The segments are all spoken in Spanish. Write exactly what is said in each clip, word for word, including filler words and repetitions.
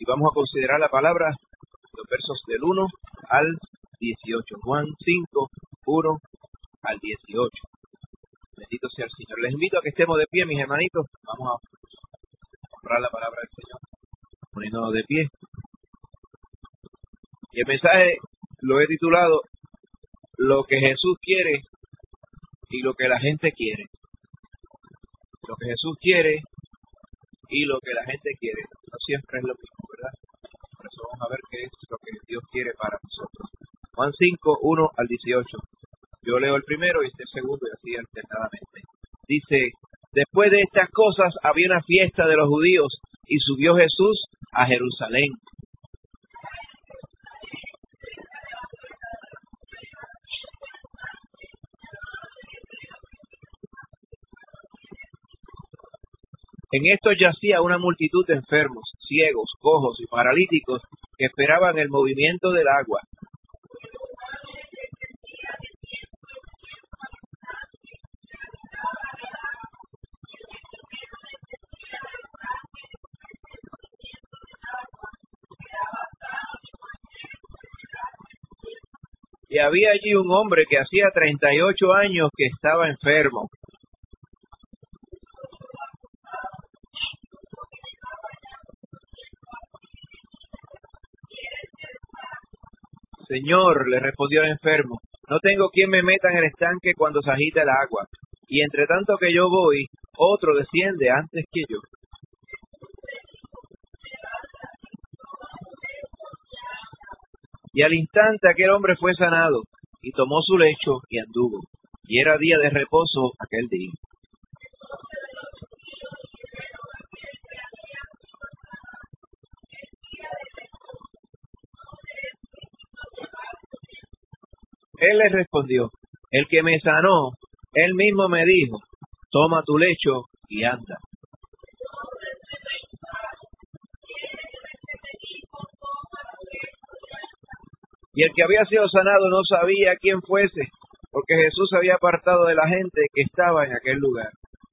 y vamos a considerar la palabra, los versos del uno al dieciocho. Juan cinco, uno al dieciocho. Bendito sea el Señor. Les invito a que estemos de pie, mis hermanitos. Vamos a honrar la palabra del Señor, poniéndonos de pie. Y el mensaje lo he titulado Lo que Jesús quiere y lo que la gente quiere. Lo que Jesús quiere y lo que la gente quiere. No siempre es lo mismo, ¿verdad? Por eso vamos a ver qué es lo que Dios quiere para nosotros. Juan cinco, uno al dieciocho. Yo leo el primero y este el segundo y así alternadamente. Dice, después de estas cosas había una fiesta de los judíos y subió Jesús a Jerusalén. En esto yacía una multitud de enfermos, ciegos, cojos y paralíticos que esperaban el movimiento del agua. Y había allí un hombre que hacía treinta y ocho años que estaba enfermo. Señor, le respondió el enfermo, no tengo quien me meta en el estanque cuando se agita el agua, y entre tanto que yo voy, otro desciende antes que yo. Y al instante aquel hombre fue sanado, y tomó su lecho y anduvo, y era día de reposo aquel día. Él le respondió, el que me sanó, él mismo me dijo, toma tu lecho y anda. Y el que había sido sanado no sabía quién fuese, porque Jesús se había apartado de la gente que estaba en aquel lugar.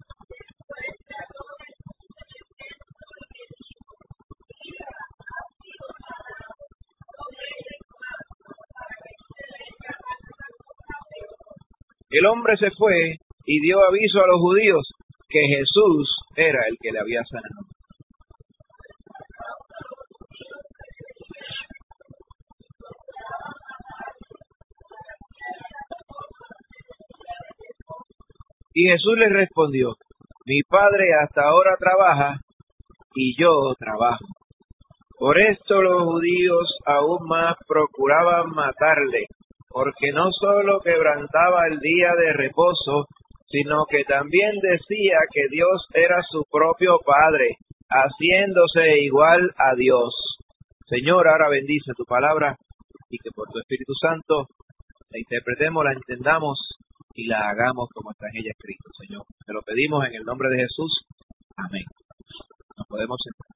El hombre se fue y dio aviso a los judíos que Jesús era el que le había sanado. Y Jesús les respondió, mi Padre hasta ahora trabaja y yo trabajo. Por esto los judíos aún más procuraban matarle, porque no solo quebrantaba el día de reposo, sino que también decía que Dios era su propio Padre, haciéndose igual a Dios. Señor, ahora bendice tu palabra y que por tu Espíritu Santo la interpretemos, la entendamos y la hagamos como está en ella escrito, Señor. Te lo pedimos en el nombre de Jesús. Amén. Nos podemos sentar.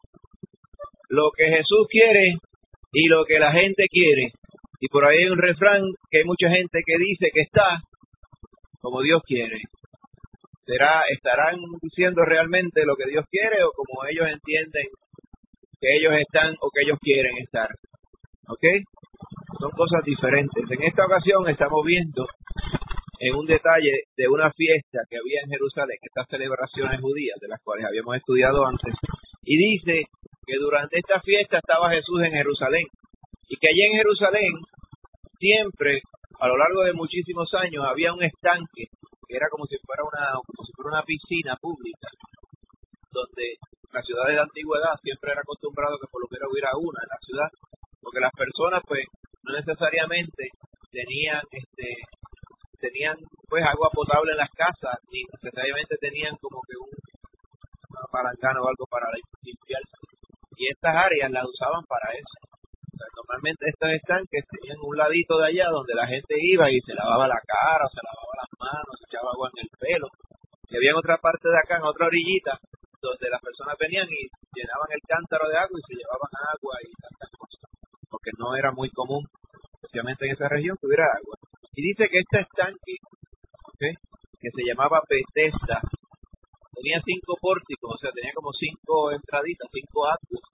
Lo que Jesús quiere y lo que la gente quiere. Y por ahí hay un refrán que hay mucha gente que dice que está como Dios quiere. ¿Será, estarán diciendo realmente lo que Dios quiere o como ellos entienden que ellos están o que ellos quieren estar? ¿Ok? Son cosas diferentes. En esta ocasión estamos viendo en un detalle de una fiesta que había en Jerusalén, estas celebraciones judías de las cuales habíamos estudiado antes, y dice que durante esta fiesta estaba Jesús en Jerusalén, y que allí en Jerusalén siempre, a lo largo de muchísimos años, había un estanque, que era como si fuera una, como si fuera una piscina pública, donde en las ciudades de la antigüedad siempre era acostumbrado que por lo menos hubiera una en la ciudad, porque las personas pues no necesariamente tenían este tenían pues agua potable en las casas, ni necesariamente tenían como que un una palangana o algo para limpiarse. Y estas áreas las usaban para eso. O sea, normalmente estos estanques tenían un ladito de allá donde la gente iba y se lavaba la cara, se lavaba las manos, se echaba agua en el pelo. Y había en otra parte de acá, en otra orillita, donde las personas venían y llenaban el cántaro de agua y se llevaban agua y tantas cosas. Porque no era muy común, especialmente en esa región, que hubiera agua. Y dice que este estanque, ¿okay?, que se llamaba Betesda, tenía cinco pórticos, o sea, tenía como cinco entraditas, cinco atrios,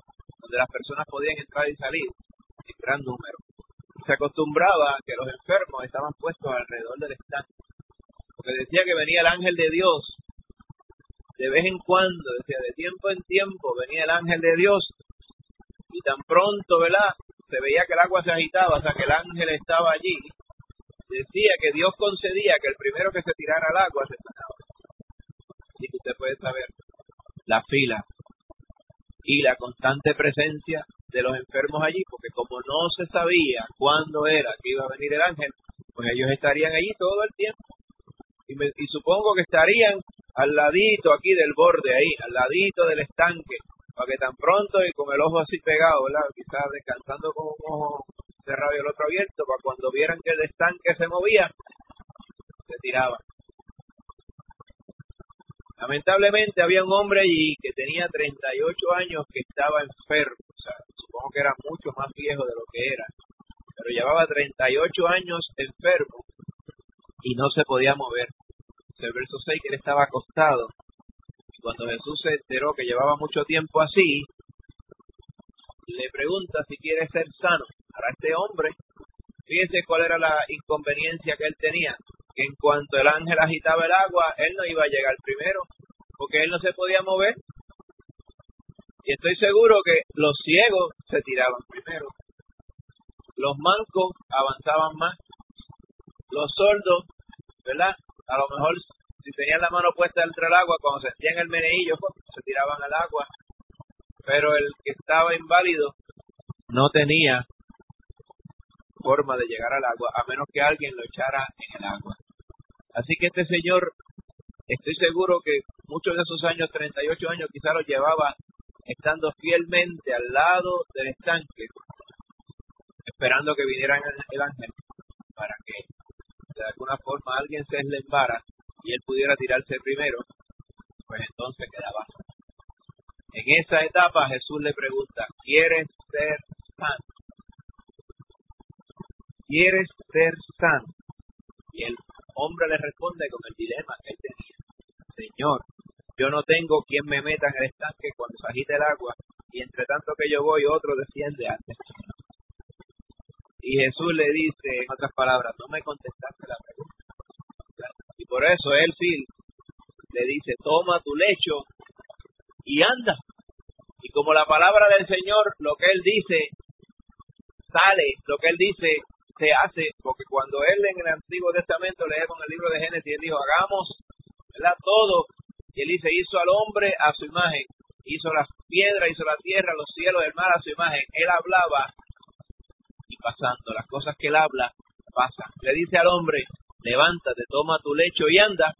donde las personas podían entrar y salir en gran número. Se acostumbraba a que los enfermos estaban puestos alrededor del estanque, porque decía que venía el ángel de Dios, de vez en cuando, decía, de tiempo en tiempo venía el ángel de Dios, y tan pronto, ¿verdad?, se veía que el agua se agitaba, o sea, que el ángel estaba allí, decía que Dios concedía que el primero que se tirara al agua se sanaba. Así que usted puede saber la fila y la constante presencia de los enfermos allí, porque como no se sabía cuándo era que iba a venir el ángel, pues ellos estarían allí todo el tiempo. Y, me, y supongo que estarían al ladito aquí del borde, ahí, al ladito del estanque, para que tan pronto y con el ojo así pegado, ¿verdad?, quizás descansando con un ojo cerrado y el otro abierto, para cuando vieran que el estanque se movía, se tiraban. Lamentablemente había un hombre allí que tenía treinta y ocho años que estaba enfermo, o sea, supongo que era mucho más viejo de lo que era, pero llevaba treinta y ocho años enfermo y no se podía mover. El verso seis, que él estaba acostado, y cuando Jesús se enteró que llevaba mucho tiempo así, le pregunta si quiere ser sano. Para este hombre, fíjese cuál era la inconveniencia que él tenía, que en cuanto el ángel agitaba el agua, él no iba a llegar primero, porque él no se podía mover. Y estoy seguro que los ciegos se tiraban primero, los mancos avanzaban más, los sordos, ¿verdad?, a lo mejor si tenían la mano puesta dentro del agua, cuando sentían el meneillo, pues, se tiraban al agua, pero el que estaba inválido no tenía forma de llegar al agua, a menos que alguien lo echara en el agua. Así que este señor, estoy seguro que muchos de esos años, treinta y ocho años, quizás los llevaba estando fielmente al lado del estanque, esperando que viniera el ángel, para que de alguna forma alguien se eslembara y él pudiera tirarse primero, pues entonces quedaba. En esa etapa Jesús le pregunta, ¿quieres ser sano? ¿Quieres ser sano? Y el hombre le responde con el dilema que él tenía. Señor, yo no tengo quien me meta en el estanque cuando se agite el agua, y entre tanto que yo voy, otro desciende antes. Y Jesús le dice, en otras palabras, no me contestaste la pregunta. Y por eso él sí le dice, toma tu lecho y anda. Y como la palabra del Señor, lo que él dice, sale, lo que él dice, se hace, porque cuando él en el Antiguo Testamento leemos en el libro de Génesis, él dijo, hagamos, ¿verdad?, todo, y él dice, hizo al hombre a su imagen, hizo las piedras, hizo la tierra, los cielos, el mar a su imagen. Él hablaba y pasando, las cosas que él habla, pasan. Le dice al hombre, levántate, toma tu lecho y anda,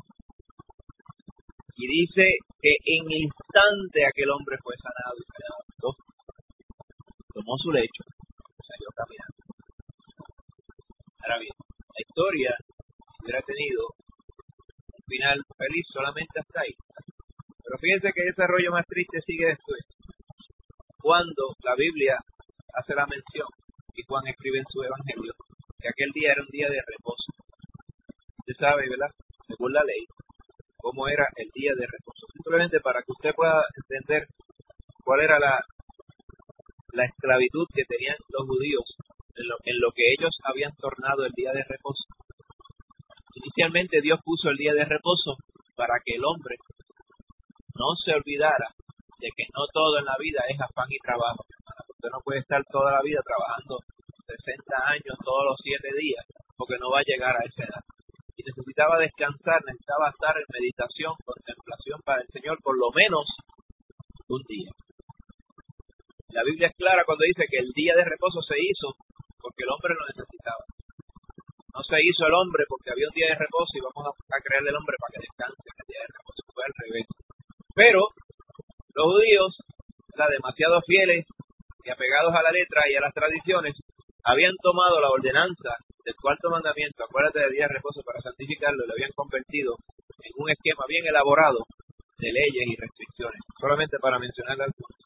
y dice que en el instante aquel hombre fue sanado y se levantó, tomó su lecho y salió caminando. Ahora bien, la historia hubiera tenido un final feliz solamente hasta ahí. Pero fíjense que el desarrollo más triste sigue después. Cuando la Biblia hace la mención, y Juan escribe en su evangelio, que aquel día era un día de reposo. Usted sabe, ¿verdad?, según la ley, cómo era el día de reposo. Simplemente para que usted pueda entender cuál era la, la esclavitud que tenían los judíos en lo, en lo que ellos habían tornado el día de reposo. Inicialmente Dios puso el día de reposo para que el hombre no se olvidara de que no todo en la vida es afán y trabajo. Usted no puede estar toda la vida trabajando sesenta años todos los siete días, porque no va a llegar a esa edad. Y necesitaba descansar, necesitaba estar en meditación, contemplación para el Señor, por lo menos un día. La Biblia es clara cuando dice que el día de reposo se hizo porque el hombre lo necesitaba. No se hizo el hombre porque había un día de reposo y vamos a crearle al hombre para que descanse en el día de reposo. Fue al revés. Pero los judíos, ¿verdad?, demasiado fieles y apegados a la letra y a las tradiciones, habían tomado la ordenanza del cuarto mandamiento, acuérdate del día de reposo, para santificarlo, y lo habían convertido en un esquema bien elaborado de leyes y restricciones, solamente para mencionar algunos.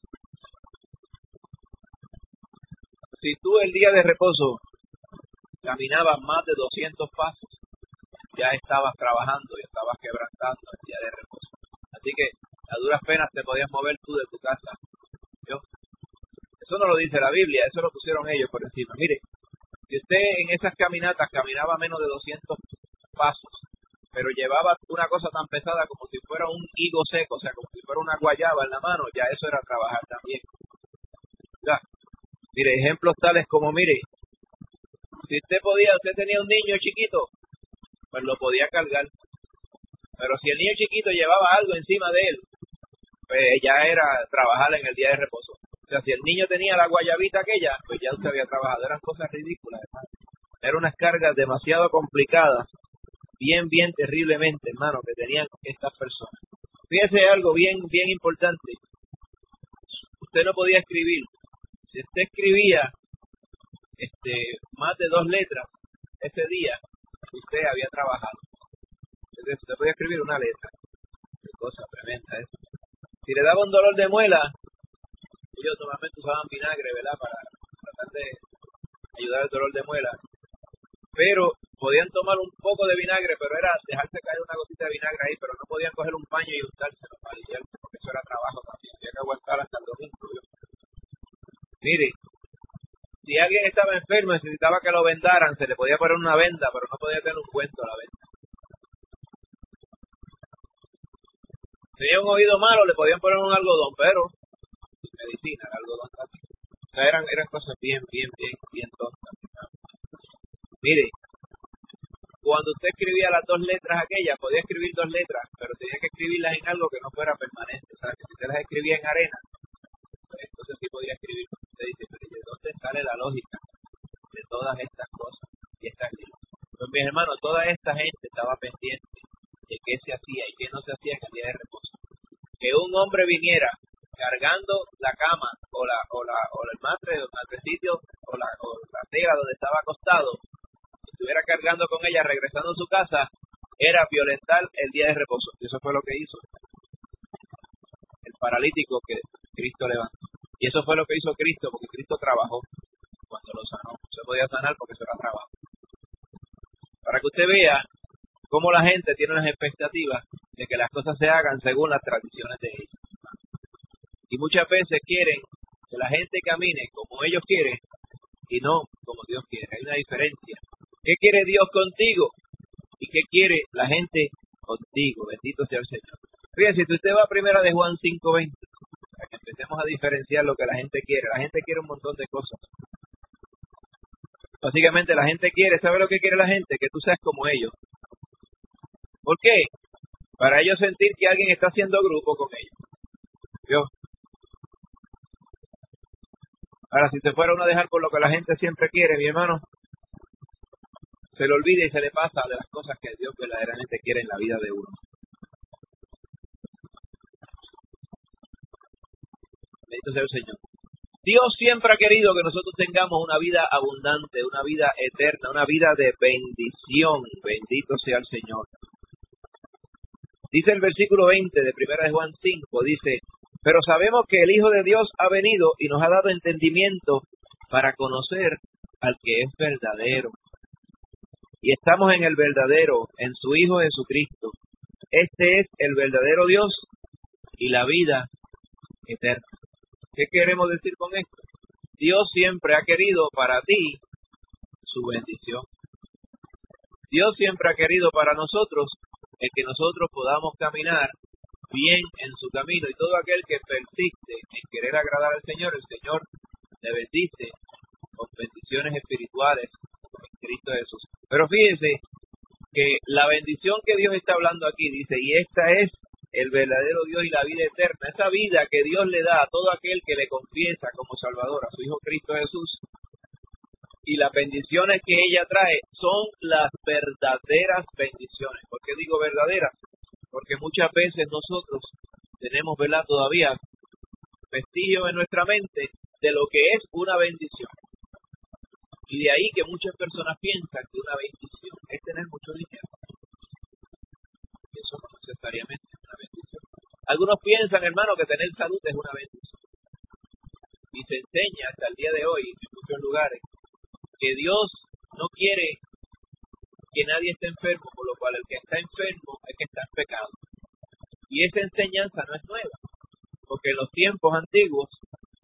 Si tú el día de reposo caminabas más de doscientos pasos, ya estabas trabajando y estabas quebrantando el día de reposo. Así que a duras penas te podías mover tú de tu casa, ¿yo?, Eso no lo dice la Biblia, eso lo pusieron ellos por encima. Mire, si usted en esas caminatas caminaba menos de doscientos pasos, pero llevaba una cosa tan pesada como si fuera un higo seco, o sea, como si fuera una guayaba en la mano, ya eso era trabajar también. Ya. Mire, ejemplos tales como, mire, si usted podía, usted tenía un niño chiquito, pues lo podía cargar. Pero si el niño chiquito llevaba algo encima de él, pues ya era trabajar en el día de reposo. O sea, si el niño tenía la guayabita aquella, pues ya usted había trabajado. Eran cosas ridículas, hermano. Eran unas cargas demasiado complicadas, bien, bien terriblemente, hermano, que tenían estas personas. Fíjese algo bien, bien importante. Usted no podía escribir. Si usted escribía este, más de dos letras ese día, usted había trabajado. Entonces, usted podía escribir una letra. Qué cosa tremenda eso. Si le daba un dolor de muela, ellos normalmente usaban vinagre, ¿verdad? Para tratar de ayudar al dolor de muela. Pero podían tomar un poco de vinagre, pero era dejarse caer una gotita de vinagre ahí, pero no podían coger un paño y untárselo para limpiarse, porque eso era trabajo también. Había que aguantar hasta el domingo. ¿Yo? Mire, si alguien estaba enfermo y necesitaba que lo vendaran, se le podía poner una venda, pero no podía tener un cuento a la venda. Tenía un oído malo, le podían poner un algodón, pero medicina, el algodón también. O sea, eran, eran cosas bien, bien, bien, bien tontas. Mire, cuando usted escribía las dos letras aquellas, podía escribir dos letras, pero tenía que escribirlas en algo que no fuera permanente. O sea, que si usted las escribía en arena, pues entonces sí podía escribir. Usted dice, pero ¿de dónde sale la lógica de todas estas cosas y estas leyes? Pues mis hermanos, toda esta gente estaba pendiente de qué se hacía y qué no se hacía en el día de reposo. Que un hombre viniera cargando la cama o la o la o el matre, el matrecito o la o la tela donde estaba acostado, estuviera cargando con ella regresando a su casa, era violentar el día de reposo. Y eso fue lo que hizo el paralítico que Cristo levantó. Y eso fue lo que hizo Cristo, porque Cristo trabajó cuando lo sanó. Se podía sanar porque eso era trabajo. Para que usted vea cómo la gente tiene unas expectativas de que las cosas se hagan según las tradiciones de ellos. Y muchas veces quieren que la gente camine como ellos quieren y no como Dios quiere. Hay una diferencia. ¿Qué quiere Dios contigo? ¿Y qué quiere la gente contigo? Bendito sea el Señor. Fíjense, si usted va a primera de Juan cinco veinte, para que empecemos a diferenciar lo que la gente quiere. La gente quiere un montón de cosas. Básicamente la gente quiere, ¿sabe lo que quiere la gente? Que tú seas como ellos. ¿Por qué? Para ellos sentir que alguien está haciendo grupo con ellos. ¿Vio? Ahora, si se fuera uno a dejar por lo que la gente siempre quiere, mi hermano, se le olvida y se le pasa de las cosas que Dios verdaderamente quiere en la vida de uno. Bendito sea el Señor. Dios siempre ha querido que nosotros tengamos una vida abundante, una vida eterna, una vida de bendición. Bendito sea el Señor. Dice el versículo veinte de primera de Juan cinco, dice, pero sabemos que el Hijo de Dios ha venido y nos ha dado entendimiento para conocer al que es verdadero. Y estamos en el verdadero, en su Hijo Jesucristo. Este es el verdadero Dios y la vida eterna. ¿Qué queremos decir con esto? Dios siempre ha querido para ti su bendición. Dios siempre ha querido para nosotros el que nosotros podamos caminar bien en su camino. Y todo aquel que persiste en querer agradar al Señor, el Señor le bendice con bendiciones espirituales en Cristo Jesús. Pero fíjense que la bendición que Dios está hablando aquí, dice, y esta es el verdadero Dios y la vida eterna, esa vida que Dios le da a todo aquel que le confiesa como Salvador a su Hijo Cristo Jesús, y las bendiciones que ella trae son las verdaderas bendiciones. ¿Por qué digo verdaderas? Porque muchas veces nosotros tenemos, ¿verdad?, todavía vestigios en nuestra mente de lo que es una bendición. Y de ahí que muchas personas piensan que una bendición es tener mucho dinero. Y eso no necesariamente es una bendición. Algunos piensan, hermano, que tener salud es una bendición. Y se enseña hasta el día de hoy en muchos lugares que Dios no quiere que nadie esté enfermo, por lo cual el que está enfermo es que está en pecado. Y esa enseñanza no es nueva, porque en los tiempos antiguos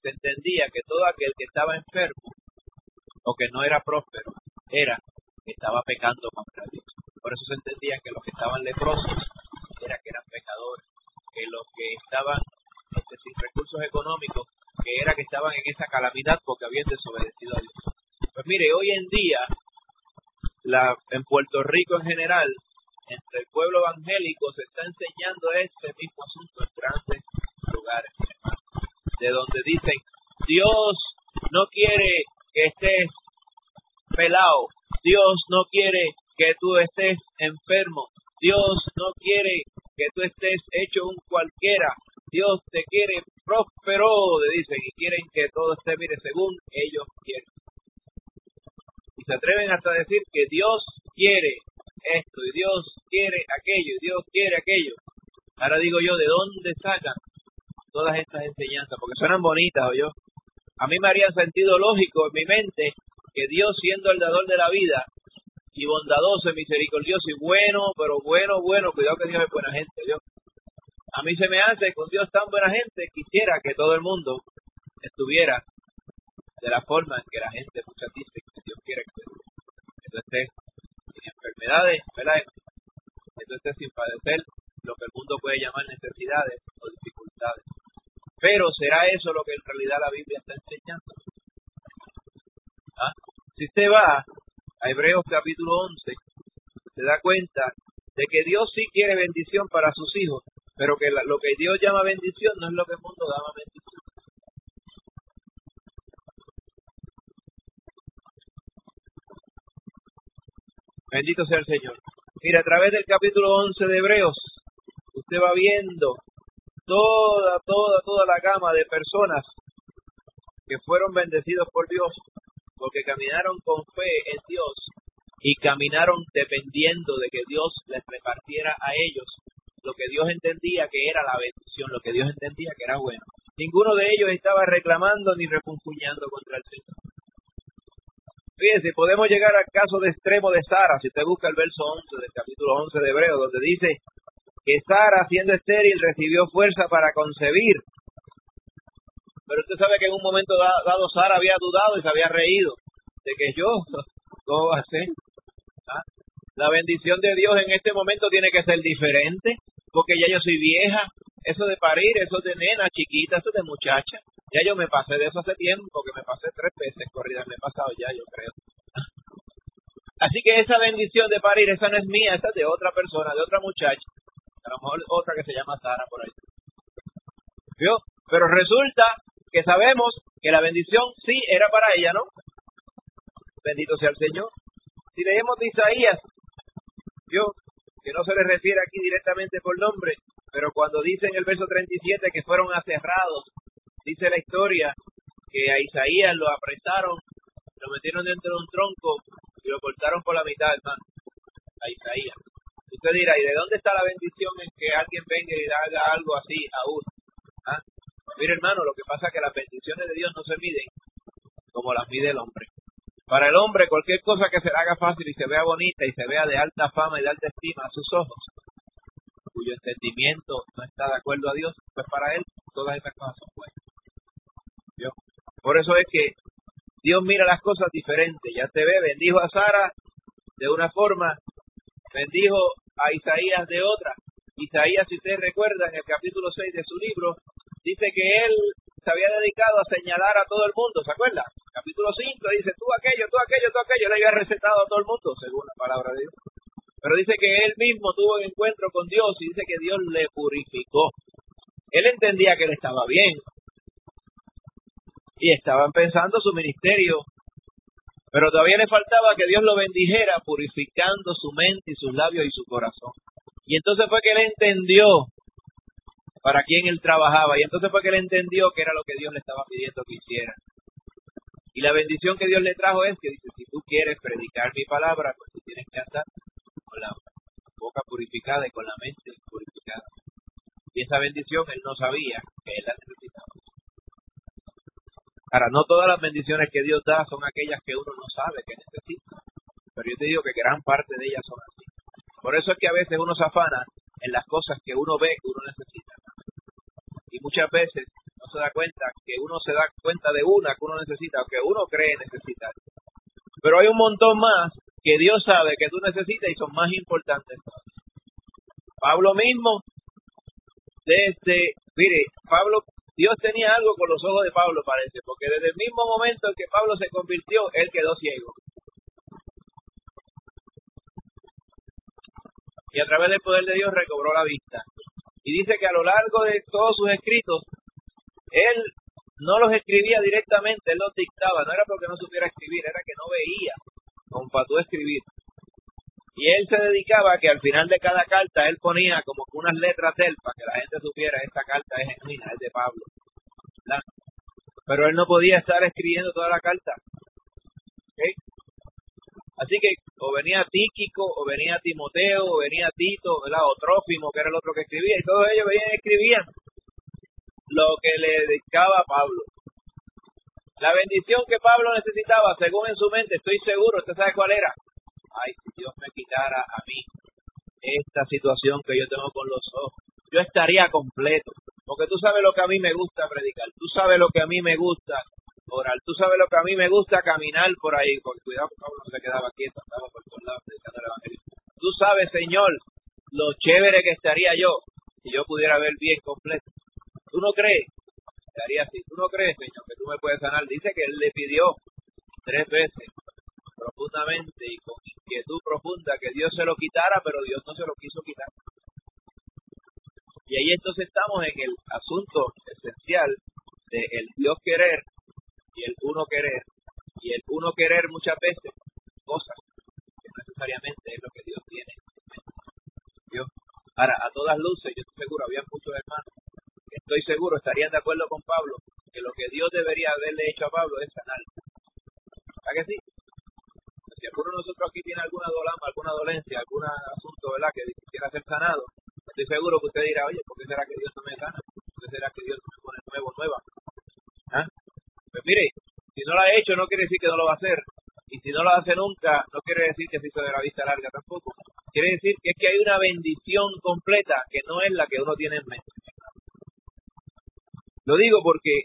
se entendía que todo aquel que estaba enfermo o que no era próspero era que estaba pecando contra Dios. Por eso se entendía que los que estaban leprosos era que eran pecadores, que los que estaban este, sin recursos económicos, que era que estaban en esa calamidad porque habían desobedecido a Dios. Pues mire, hoy en día, la, en Puerto Rico en general, entre el pueblo evangélico se está enseñando este mismo asunto en grandes lugares, de donde dicen, Dios no quiere que estés pelado, Dios no quiere que tú estés enfermo, Dios no quiere que tú estés hecho un cualquiera, Dios te quiere próspero, le dicen, y quieren que todo esté, mire, según ellos quieren. Y se atreven hasta a decir que Dios quiere esto, y Dios quiere aquello, y Dios quiere aquello. Ahora digo yo, ¿de dónde sacan todas estas enseñanzas? Porque suenan bonitas, ¿o yo? A mí me haría sentido lógico en mi mente que Dios, siendo el dador de la vida, y bondadoso, misericordioso, y bueno, pero bueno, bueno, cuidado que Dios es buena gente, ¿yo? A mí se me hace con Dios tan buena gente, quisiera que todo el mundo estuviera de la forma en que la gente muchas dice que Dios quiere que, que tú estés sin enfermedades, ¿verdad? Que tú estés sin padecer lo que el mundo puede llamar necesidades o dificultades. Pero ¿será eso lo que en realidad la Biblia está enseñando? ¿Ah? Si usted va a Hebreos capítulo once, se da cuenta de que Dios sí quiere bendición para sus hijos, pero que la, lo que Dios llama bendición no es lo que el mundo llama bendición. Bendito sea el Señor. Mira, a través del capítulo once de Hebreos, usted va viendo toda, toda, toda la gama de personas que fueron bendecidos por Dios, porque caminaron con fe en Dios y caminaron dependiendo de que Dios les repartiera a ellos lo que Dios entendía que era la bendición, lo que Dios entendía que era bueno. Ninguno de ellos estaba reclamando ni refunfuñando contra el Señor. Fíjense, podemos llegar al caso de extremo de Sara, si usted busca el verso once del capítulo once de Hebreos, donde dice que Sara, siendo estéril, recibió fuerza para concebir. Pero usted sabe que en un momento dado Sara había dudado y se había reído de que yo, ¿cómo va a ser? ¿Ah? La bendición de Dios en este momento tiene que ser diferente, porque ya yo soy vieja. Eso de parir, eso de nena chiquita, eso de muchacha, ya yo me pasé de eso hace tiempo, que me pasé tres veces corridas, me he pasado ya, yo creo. Así que esa bendición de parir, esa no es mía, esa es de otra persona, de otra muchacha, a lo mejor otra que se llama Sara por ahí. ¿Vio? Pero resulta que sabemos que la bendición sí era para ella, ¿no? Bendito sea el Señor. Si leemos de Isaías, ¿vio? Que no se le refiere aquí directamente por nombre, pero cuando dice en el verso treinta y siete que fueron aserrados, dice la historia que a Isaías lo apresaron, lo metieron dentro de un tronco y lo cortaron por la mitad, hermano, a Isaías. Usted dirá, ¿y de dónde está la bendición en que alguien venga y haga algo así a uno? ¿Ah? Mire, hermano, lo que pasa es que las bendiciones de Dios no se miden como las mide el hombre. Para el hombre, cualquier cosa que se le haga fácil y se vea bonita y se vea de alta fama y de alta estima a sus ojos, cuyo entendimiento no está de acuerdo a Dios, pues para él todas estas cosas son buenas. ¿Vio? Por eso es que Dios mira las cosas diferentes. Ya se ve, bendijo a Sara de una forma, bendijo a Isaías de otra. Isaías, si ustedes recuerdan, en el capítulo seis de su libro, dice que él se había dedicado a señalar a todo el mundo, ¿se acuerdan? Capítulo cinco dice, tú aquello, tú aquello, tú aquello, le había recetado a todo el mundo, según la palabra de Dios. Pero dice que él mismo tuvo un encuentro con Dios y dice que Dios le purificó. Él entendía que él estaba bien y estaban pensando su ministerio, pero todavía le faltaba que Dios lo bendijera purificando su mente y sus labios y su corazón. Y entonces fue que él entendió para quién él trabajaba, y entonces fue que él entendió que era lo que Dios le estaba pidiendo que hiciera. Y la bendición que Dios le trajo es que dice, si tú quieres predicar mi palabra, pues tú tienes que andar con la boca purificada y con la mente purificada. Y esa bendición él no sabía que él la necesitaba. Ahora, no todas las bendiciones que Dios da son aquellas que uno no sabe que necesita, pero yo te digo que gran parte de ellas son así. Por eso es que a veces uno se afana en las cosas que uno ve que uno necesita. Y muchas veces no no se da cuenta, que uno se da cuenta de una que uno necesita, o que uno cree necesitar. Pero hay un montón más que Dios sabe que tú necesitas y son más importantes. Pablo mismo, desde, mire, Pablo, Dios tenía algo con los ojos de Pablo, parece, porque desde el mismo momento en que Pablo se convirtió, él quedó ciego. Y a través del poder de Dios recobró la vista. Y dice que a lo largo de todos sus escritos, él no los escribía directamente, él los dictaba. No era porque no supiera escribir, era que no veía como para tú escribir. Y él se dedicaba a que al final de cada carta él ponía como que unas letras de él para que la gente supiera esta carta es genuina, es de Pablo, ¿verdad? Pero él no podía estar escribiendo toda la carta. ¿Okay? Así que o venía Tíquico, o venía Timoteo, o venía Tito, ¿verdad? O Trófimo, que era el otro que escribía, y todos ellos venían y escribían lo que le dictaba a Pablo. La bendición que Pablo necesitaba, según en su mente, estoy seguro, ¿usted sabe cuál era? Ay, si Dios me quitara a mí esta situación que yo tengo con los ojos, yo estaría completo. Porque tú sabes lo que a mí me gusta predicar, tú sabes lo que a mí me gusta orar, tú sabes lo que a mí me gusta caminar por ahí. Porque cuidado, Pablo no se quedaba quieto, estaba por todos lados predicando el evangelio. Tú sabes, Señor, lo chévere que estaría yo si yo pudiera ver bien completo. ¿Tú no crees? Estaría así. ¿Tú no crees, Señor, que tú me puedes sanar? Dice que él le pidió tres veces profundamente y con inquietud profunda que Dios se lo quitara, pero Dios no se lo quiso quitar. Y ahí entonces estamos en el asunto esencial de el Dios querer y el uno querer. Y el uno querer muchas veces cosas que no necesariamente es lo que Dios tiene. Dios. Ahora, a todas luces, yo estoy seguro, había muchos hermanos que estoy seguro estarían de acuerdo con Pablo que lo que Dios debería haberle hecho a Pablo es sanar. ¿Verdad que sí? Si alguno de nosotros aquí tiene alguna dolama, alguna dolencia, algún asunto, ¿verdad?, que quisiera ser sanado, estoy seguro que usted dirá, oye, ¿por qué será que Dios no me sana? ¿Por qué será que Dios no me pone nuevo, nueva? ¿Ah? Pues mire, si no lo ha hecho no quiere decir que no lo va a hacer. Y si no lo hace nunca, no quiere decir que se hizo de la vista larga tampoco. Quiere decir que es que hay una bendición completa que no es la que uno tiene en mente. Lo digo porque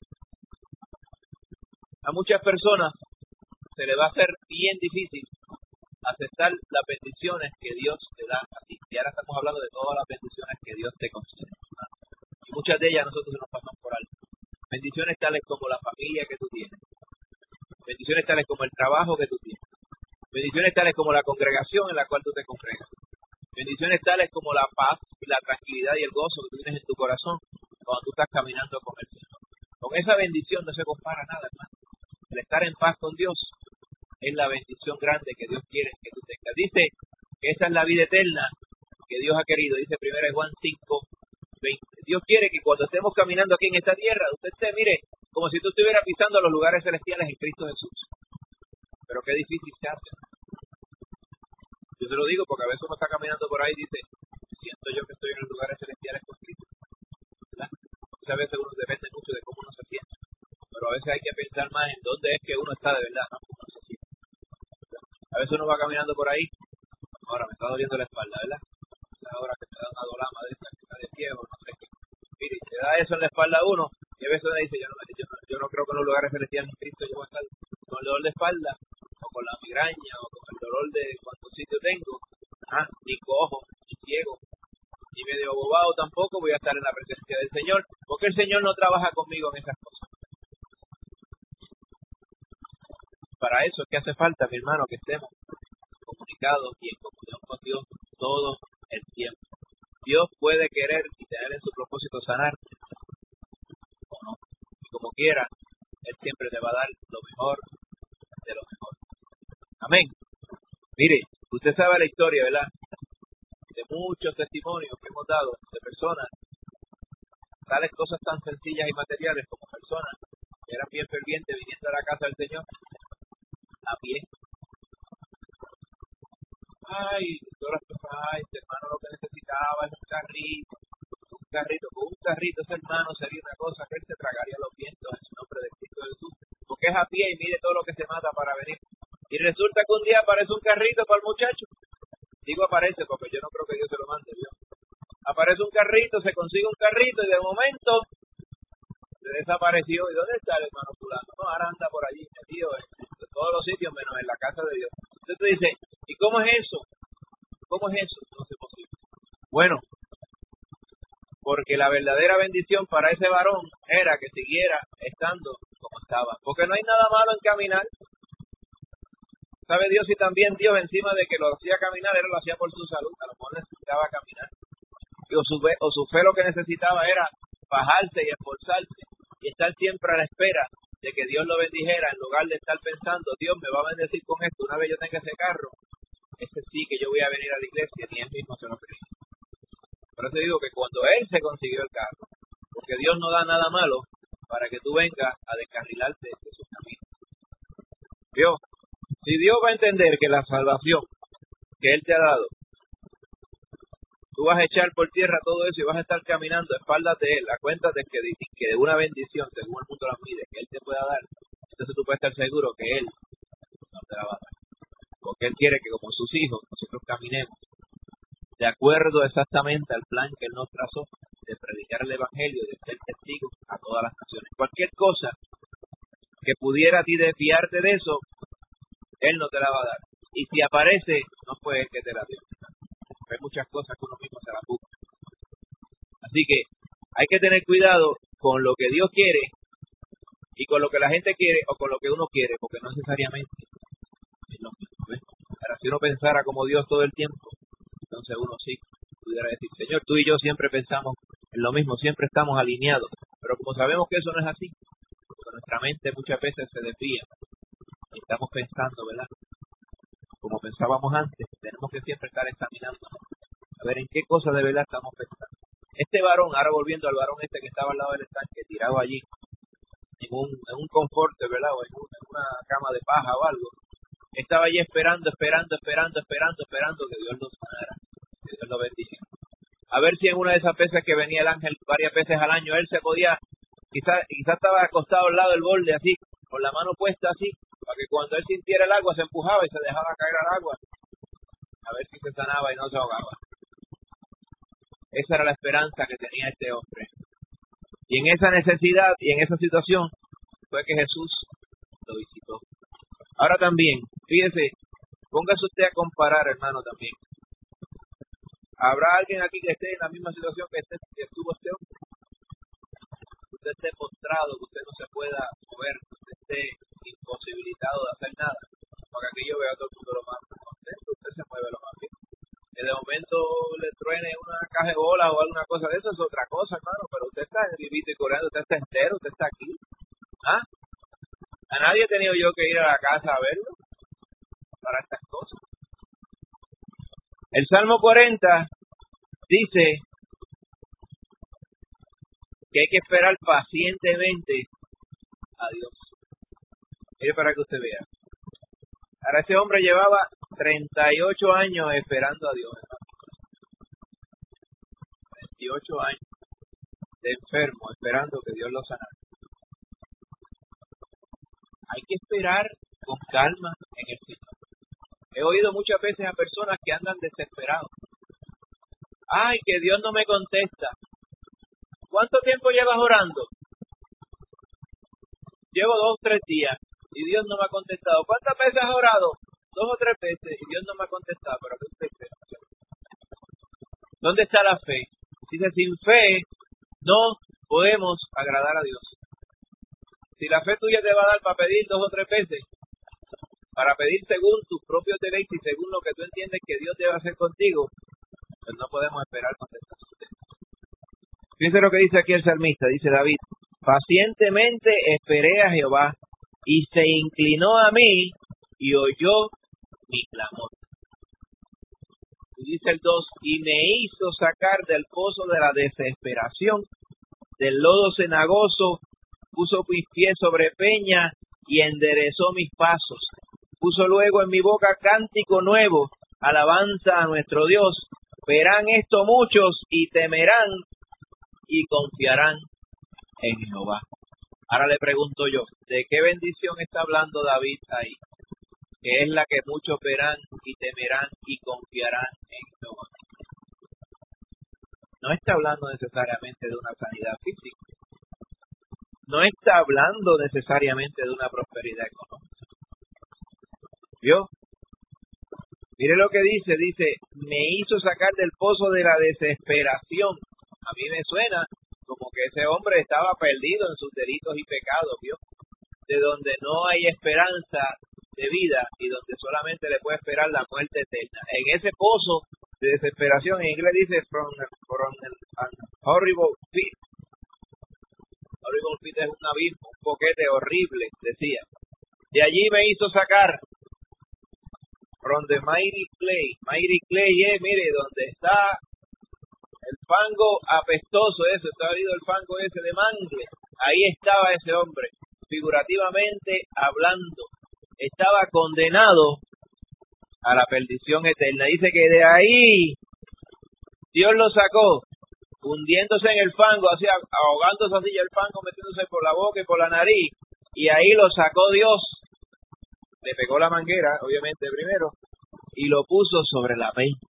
a muchas personas se le va a hacer bien difícil aceptar las bendiciones que Dios te da a ti. Y ahora estamos hablando de todas las bendiciones que Dios te concede. Y muchas de ellas nosotros nos pasamos por alto. Bendiciones tales como la familia que tú tienes. Bendiciones tales como el trabajo que tú tienes. Bendiciones tales como la congregación en la cual tú te congregas. Bendiciones tales como la paz y la tranquilidad y el gozo que tú tienes en tu corazón cuando tú estás caminando con el Señor. Con esa bendición no se compara nada, hermano. El estar en paz con Dios es la bendición grande que Dios quiere que tú tengas. Dice que esa es la vida eterna que Dios ha querido. Dice primero Juan cinco, veinte. Dios quiere que cuando estemos caminando aquí en esta tierra, usted esté, mire, como si tú estuvieras pisando los lugares celestiales en Cristo Jesús. Pero qué difícil se hace. Yo te lo digo porque a veces uno está caminando por ahí y dice, siento yo que estoy en los lugares celestiales con Cristo. ¿Verdad? Muchas veces uno depende mucho de cómo uno se siente. Pero a veces hay que pensar más en dónde es que uno está de verdad, ¿no? Uno se siente. A veces uno va caminando por ahí, ahora me está doliendo la espalda, ¿verdad? Ahora que me da una dolama de esta, que está de ciego, no sé qué. Mire, te da eso en la espalda a uno, y a veces uno dice, yo no, yo, no, yo no creo que en los lugares celestiales en Cristo yo voy a estar con el dolor de espalda, o con la migraña, o con el dolor de cuántos sitios tengo, ah, ni cojo, ni ciego, ni medio abobado tampoco voy a estar en la presencia del Señor, porque el Señor no trabaja conmigo en esas cosas. Para eso es que hace falta, mi hermano, que estemos comunicados y en comunión con Dios todo el tiempo. Dios puede querer y tener en su propósito sanar o no. Y como quiera, Él siempre te va a dar lo mejor de lo mejor. Amén. Mire, usted sabe la historia, ¿verdad? De muchos testimonios que hemos dado de personas, tales cosas tan sencillas y materiales como personas que eran bien fervientes viniendo a la casa del Señor a pie. Ay, todas las personas, ay, este hermano lo que necesitaba es un carrito, un carrito, con un carrito ese hermano sería una cosa que él se tragaría los vientos en su nombre de Cristo Jesús, porque es a pie y mire todo lo que se mata para venir. Y resulta que un día aparece un carrito para el muchacho. Digo aparece porque yo no creo que Dios se lo mande, Dios. Aparece un carrito, se consigue un carrito y de momento le desapareció. ¿Y dónde está el hermano fulano? No, ahora anda por allí, metido en, en todos los sitios menos en la casa de Dios. Entonces tú dices, ¿y cómo es eso? ¿Cómo es eso? No es posible. Bueno, porque la verdadera bendición para ese varón era que siguiera estando como estaba. Porque no hay nada malo en caminar. ¿Sabe Dios si también Dios encima de que lo hacía caminar, él lo hacía por su salud? A lo mejor necesitaba caminar. O su, fe, o su fe lo que necesitaba era bajarse y esforzarse y estar siempre a la espera de que Dios lo bendijera en lugar de estar pensando, Dios me va a bendecir con esto una vez yo tenga ese carro. Ese sí que yo voy a venir a la iglesia, ni él mismo se lo cree. Por eso digo que cuando él se consiguió el carro, porque Dios no da nada malo para que tú vengas a descarrilarte de sus caminos. ¿Vio? Si Dios va a entender que la salvación que Él te ha dado, tú vas a echar por tierra todo eso y vas a estar caminando a espaldas de Él, a cuenta de que, que de una bendición, según el mundo la mide, que Él te pueda dar, entonces tú puedes estar seguro que Él no te la va a dar. Porque Él quiere que como sus hijos nosotros caminemos de acuerdo exactamente al plan que Él nos trazó de predicar el Evangelio, de ser testigos a todas las naciones. Cualquier cosa que pudiera a ti desviarte de eso, Él no te la va a dar. Y si aparece, no fue Él que te la dio. Hay muchas cosas que uno mismo se las busca. Así que hay que tener cuidado con lo que Dios quiere y con lo que la gente quiere o con lo que uno quiere, porque no necesariamente es lo mismo. ¿Ves? Ahora, si uno pensara como Dios todo el tiempo, entonces uno sí pudiera decir, Señor, tú y yo siempre pensamos en lo mismo, siempre estamos alineados. Pero como sabemos que eso no es así, porque nuestra mente muchas veces se desvía y estamos pensando, ¿verdad? Como pensábamos antes, tenemos que siempre estar examinándonos, a ver en qué cosas de verdad estamos pensando. Este varón, ahora volviendo al varón este que estaba al lado del estanque, tirado allí, en un, en un confort, ¿verdad? O en, un, en una cama de paja o algo, estaba allí esperando, esperando, esperando, esperando, esperando que Dios lo sanara, que Dios lo bendijera. A ver si en una de esas veces que venía el ángel varias veces al año, él se podía, quizás quizá estaba acostado al lado del borde así, con la mano puesta así, para que cuando él sintiera el agua se empujaba y se dejaba caer al agua, a ver si se sanaba y no se ahogaba. Esa era la esperanza que tenía este hombre. Y en esa necesidad y en esa situación fue que Jesús lo visitó. Ahora también, fíjese, póngase usted a comparar, hermano, también. ¿Habrá alguien aquí que esté en la misma situación que, este, que estuvo este hombre? Que usted esté postrado, que usted no se pueda mover, que usted esté imposibilitado de hacer nada. Porque aquí yo veo a todo el mundo lo más contento, usted se mueve lo más bien. Que de momento le truene una caja de bola o alguna cosa de eso es otra cosa, hermano, pero usted está vivito y coreando, usted está entero, usted está aquí. ¿Ah? A nadie he tenido yo que ir a la casa a verlo para estas cosas. El Salmo cuarenta dice que hay que esperar pacientemente a Dios. Mire para que usted vea. Ahora ese hombre llevaba treinta y ocho años esperando a Dios, hermano. treinta y ocho años de enfermo esperando que Dios lo sanara. Hay que esperar con calma en el Señor. He oído muchas veces a personas que andan desesperados. Ay, que Dios no me contesta. ¿Cuánto tiempo llevas orando? Llevo dos o tres días y Dios no me ha contestado. ¿Cuántas veces has orado? Dos o tres veces y Dios no me ha contestado. ¿Pero qué usted espera? ¿Dónde está la fe? Dice, sin fe no podemos agradar a Dios. Si la fe tuya te va a dar para pedir dos o tres veces, para pedir según tus propios deleites y según lo que tú entiendes que Dios debe hacer contigo, pues no podemos esperar contestación. Fíjense lo que dice aquí el salmista, dice David, pacientemente esperé a Jehová y se inclinó a mí y oyó mi clamor. Y dice el dos, y me hizo sacar del pozo de la desesperación, del lodo cenagoso, puso mis pies sobre peña y enderezó mis pasos. Puso luego en mi boca cántico nuevo, alabanza a nuestro Dios. Verán esto muchos y temerán y confiarán en Jehová. Ahora le pregunto yo, ¿de qué bendición está hablando David ahí? Que es la que muchos verán y temerán y confiarán en Jehová. No está hablando necesariamente de una sanidad física. no está hablando necesariamente de una prosperidad económica. ¿Vio? Mire lo que dice, dice, me hizo sacar del pozo de la desesperación. A mí me suena como que ese hombre estaba perdido en sus delitos y pecados, ¿vio? De donde no hay esperanza de vida y donde solamente le puede esperar la muerte eterna. En ese pozo de desesperación, en inglés dice, from, from an horrible pit. Horrible pit es un abismo, un boquete horrible, decía. De allí me hizo sacar. From the mighty clay. Mighty clay es, mire, donde está el fango apestoso, eso, está habido el fango ese de mangle. Ahí estaba ese hombre, figurativamente hablando. Estaba condenado a la perdición eterna. Dice que de ahí Dios lo sacó, hundiéndose en el fango, así, ahogándose así el fango, metiéndose por la boca y por la nariz. Y ahí lo sacó Dios. Le pegó la manguera, obviamente, primero, y lo puso sobre la peña.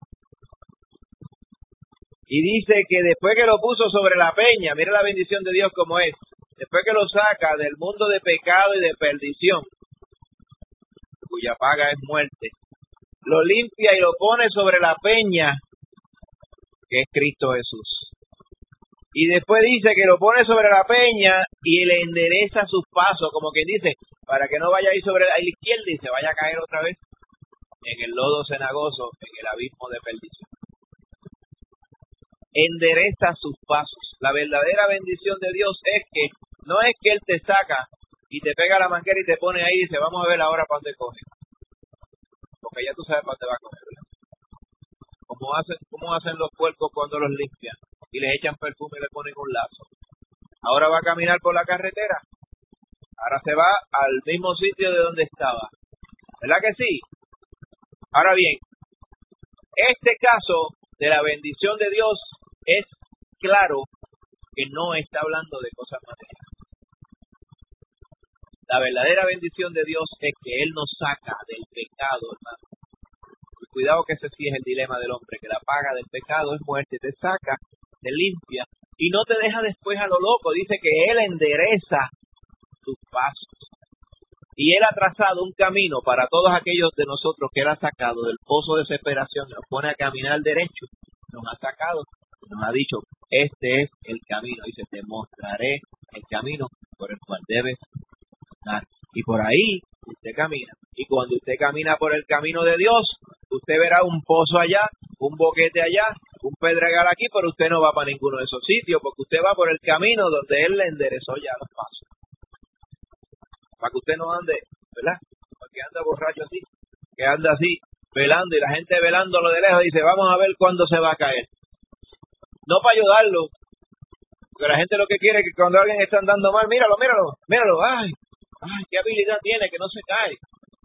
Y dice que después que lo puso sobre la peña, mira la bendición de Dios como es, después que lo saca del mundo de pecado y de perdición, cuya paga es muerte, lo limpia y lo pone sobre la peña, que es Cristo Jesús. Y después dice que lo pone sobre la peña y le endereza sus pasos, como quien dice, para que no vaya a ir sobre la izquierda y se vaya a caer otra vez en el lodo cenagoso, en el abismo de perdición. Endereza sus pasos. La verdadera bendición de Dios es que no es que Él te saca y te pega la manguera y te pone ahí y dice, vamos a ver ahora para dónde coge. Porque ya tú sabes para dónde va a coger, ¿verdad? Como hacen, como hacen los puercos cuando los limpian y les echan perfume y le ponen un lazo. Ahora va a caminar por la carretera. Ahora se va al mismo sitio de donde estaba. ¿Verdad que sí? Ahora bien, este caso de la bendición de Dios es claro que no está hablando de cosas materiales. La verdadera bendición de Dios es que Él nos saca del pecado, hermano. Y cuidado que ese sí es el dilema del hombre, que la paga del pecado es muerte, te saca, te limpia y no te deja después a lo loco. Dice que Él endereza tus pasos. Y Él ha trazado un camino para todos aquellos de nosotros que Él ha sacado del pozo de desesperación, nos pone a caminar derecho, nos ha sacado, nos ha dicho, este es el camino. Dice, te mostraré el camino por el cual debes andar. Y por ahí usted camina. Y cuando usted camina por el camino de Dios, usted verá un pozo allá, un boquete allá, un pedregal aquí, pero usted no va para ninguno de esos sitios, porque usted va por el camino donde Él le enderezó ya los pasos. Para que usted no ande, ¿verdad? Porque anda borracho así, que anda así, velando, y la gente velándolo de lejos dice, vamos a ver cuándo se va a caer. No para ayudarlo, porque la gente lo que quiere es que cuando alguien está andando mal, míralo, míralo, míralo, ay, ay, qué habilidad tiene, que no se cae.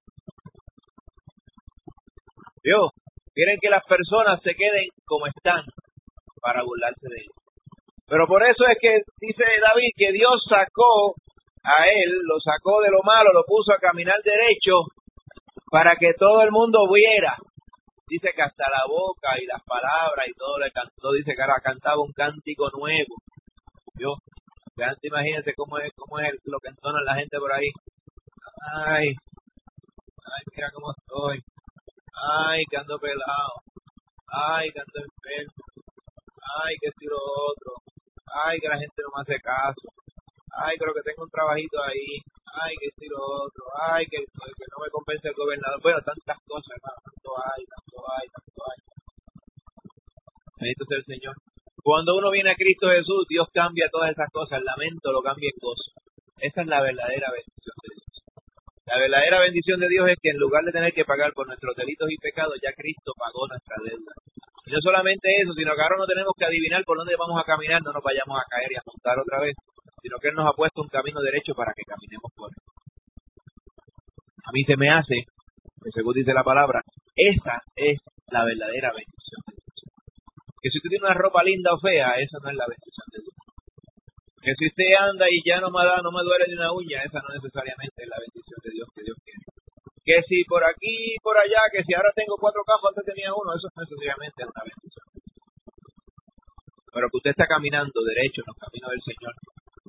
Dios, quieren que las personas se queden como están para burlarse de ellos. Pero por eso es que dice David que Dios sacó a él, lo sacó de lo malo, lo puso a caminar derecho para que todo el mundo viera. Dice que hasta la boca y las palabras y todo le cantó, dice que ahora cantaba un cántico nuevo. Dios, imagínense cómo es, cómo es lo que entonan la gente por ahí. Ay, ay, mira cómo estoy. Ay, que ando pelado. Ay, que ando enfermo. Ay, que esto y lo otro. Ay, que la gente no me hace caso. Ay, creo que tengo un trabajito ahí. Ay, que esto y lo otro. Ay, que, que no me compensa el gobernador. Bueno, tantas cosas, hermano. Tanto hay, tanto hay, tanto hay. Bendito sea el Señor. Cuando uno viene a Cristo Jesús, Dios cambia todas esas cosas. El lamento lo cambia en gozo. Esa es la verdadera bendición de Dios. La verdadera bendición de Dios es que en lugar de tener que pagar por nuestros delitos y pecados, ya Cristo pagó nuestra deuda. Y no solamente eso, sino que ahora no tenemos que adivinar por dónde vamos a caminar, no nos vayamos a caer y a montar otra vez, sino que Él nos ha puesto un camino derecho para que caminemos por Él. A mí se me hace, que según dice la palabra, esa es la verdadera bendición de Dios. Que si usted tiene una ropa linda o fea, esa no es la bendición de Dios. Que si usted anda y ya no me da, no me duele ni una uña, esa no necesariamente es la bendición de Dios que Dios quiere. Que si por aquí y por allá, que si ahora tengo cuatro cajos, antes tenía uno, eso no necesariamente es una bendición. Pero que usted está caminando derecho en los caminos del Señor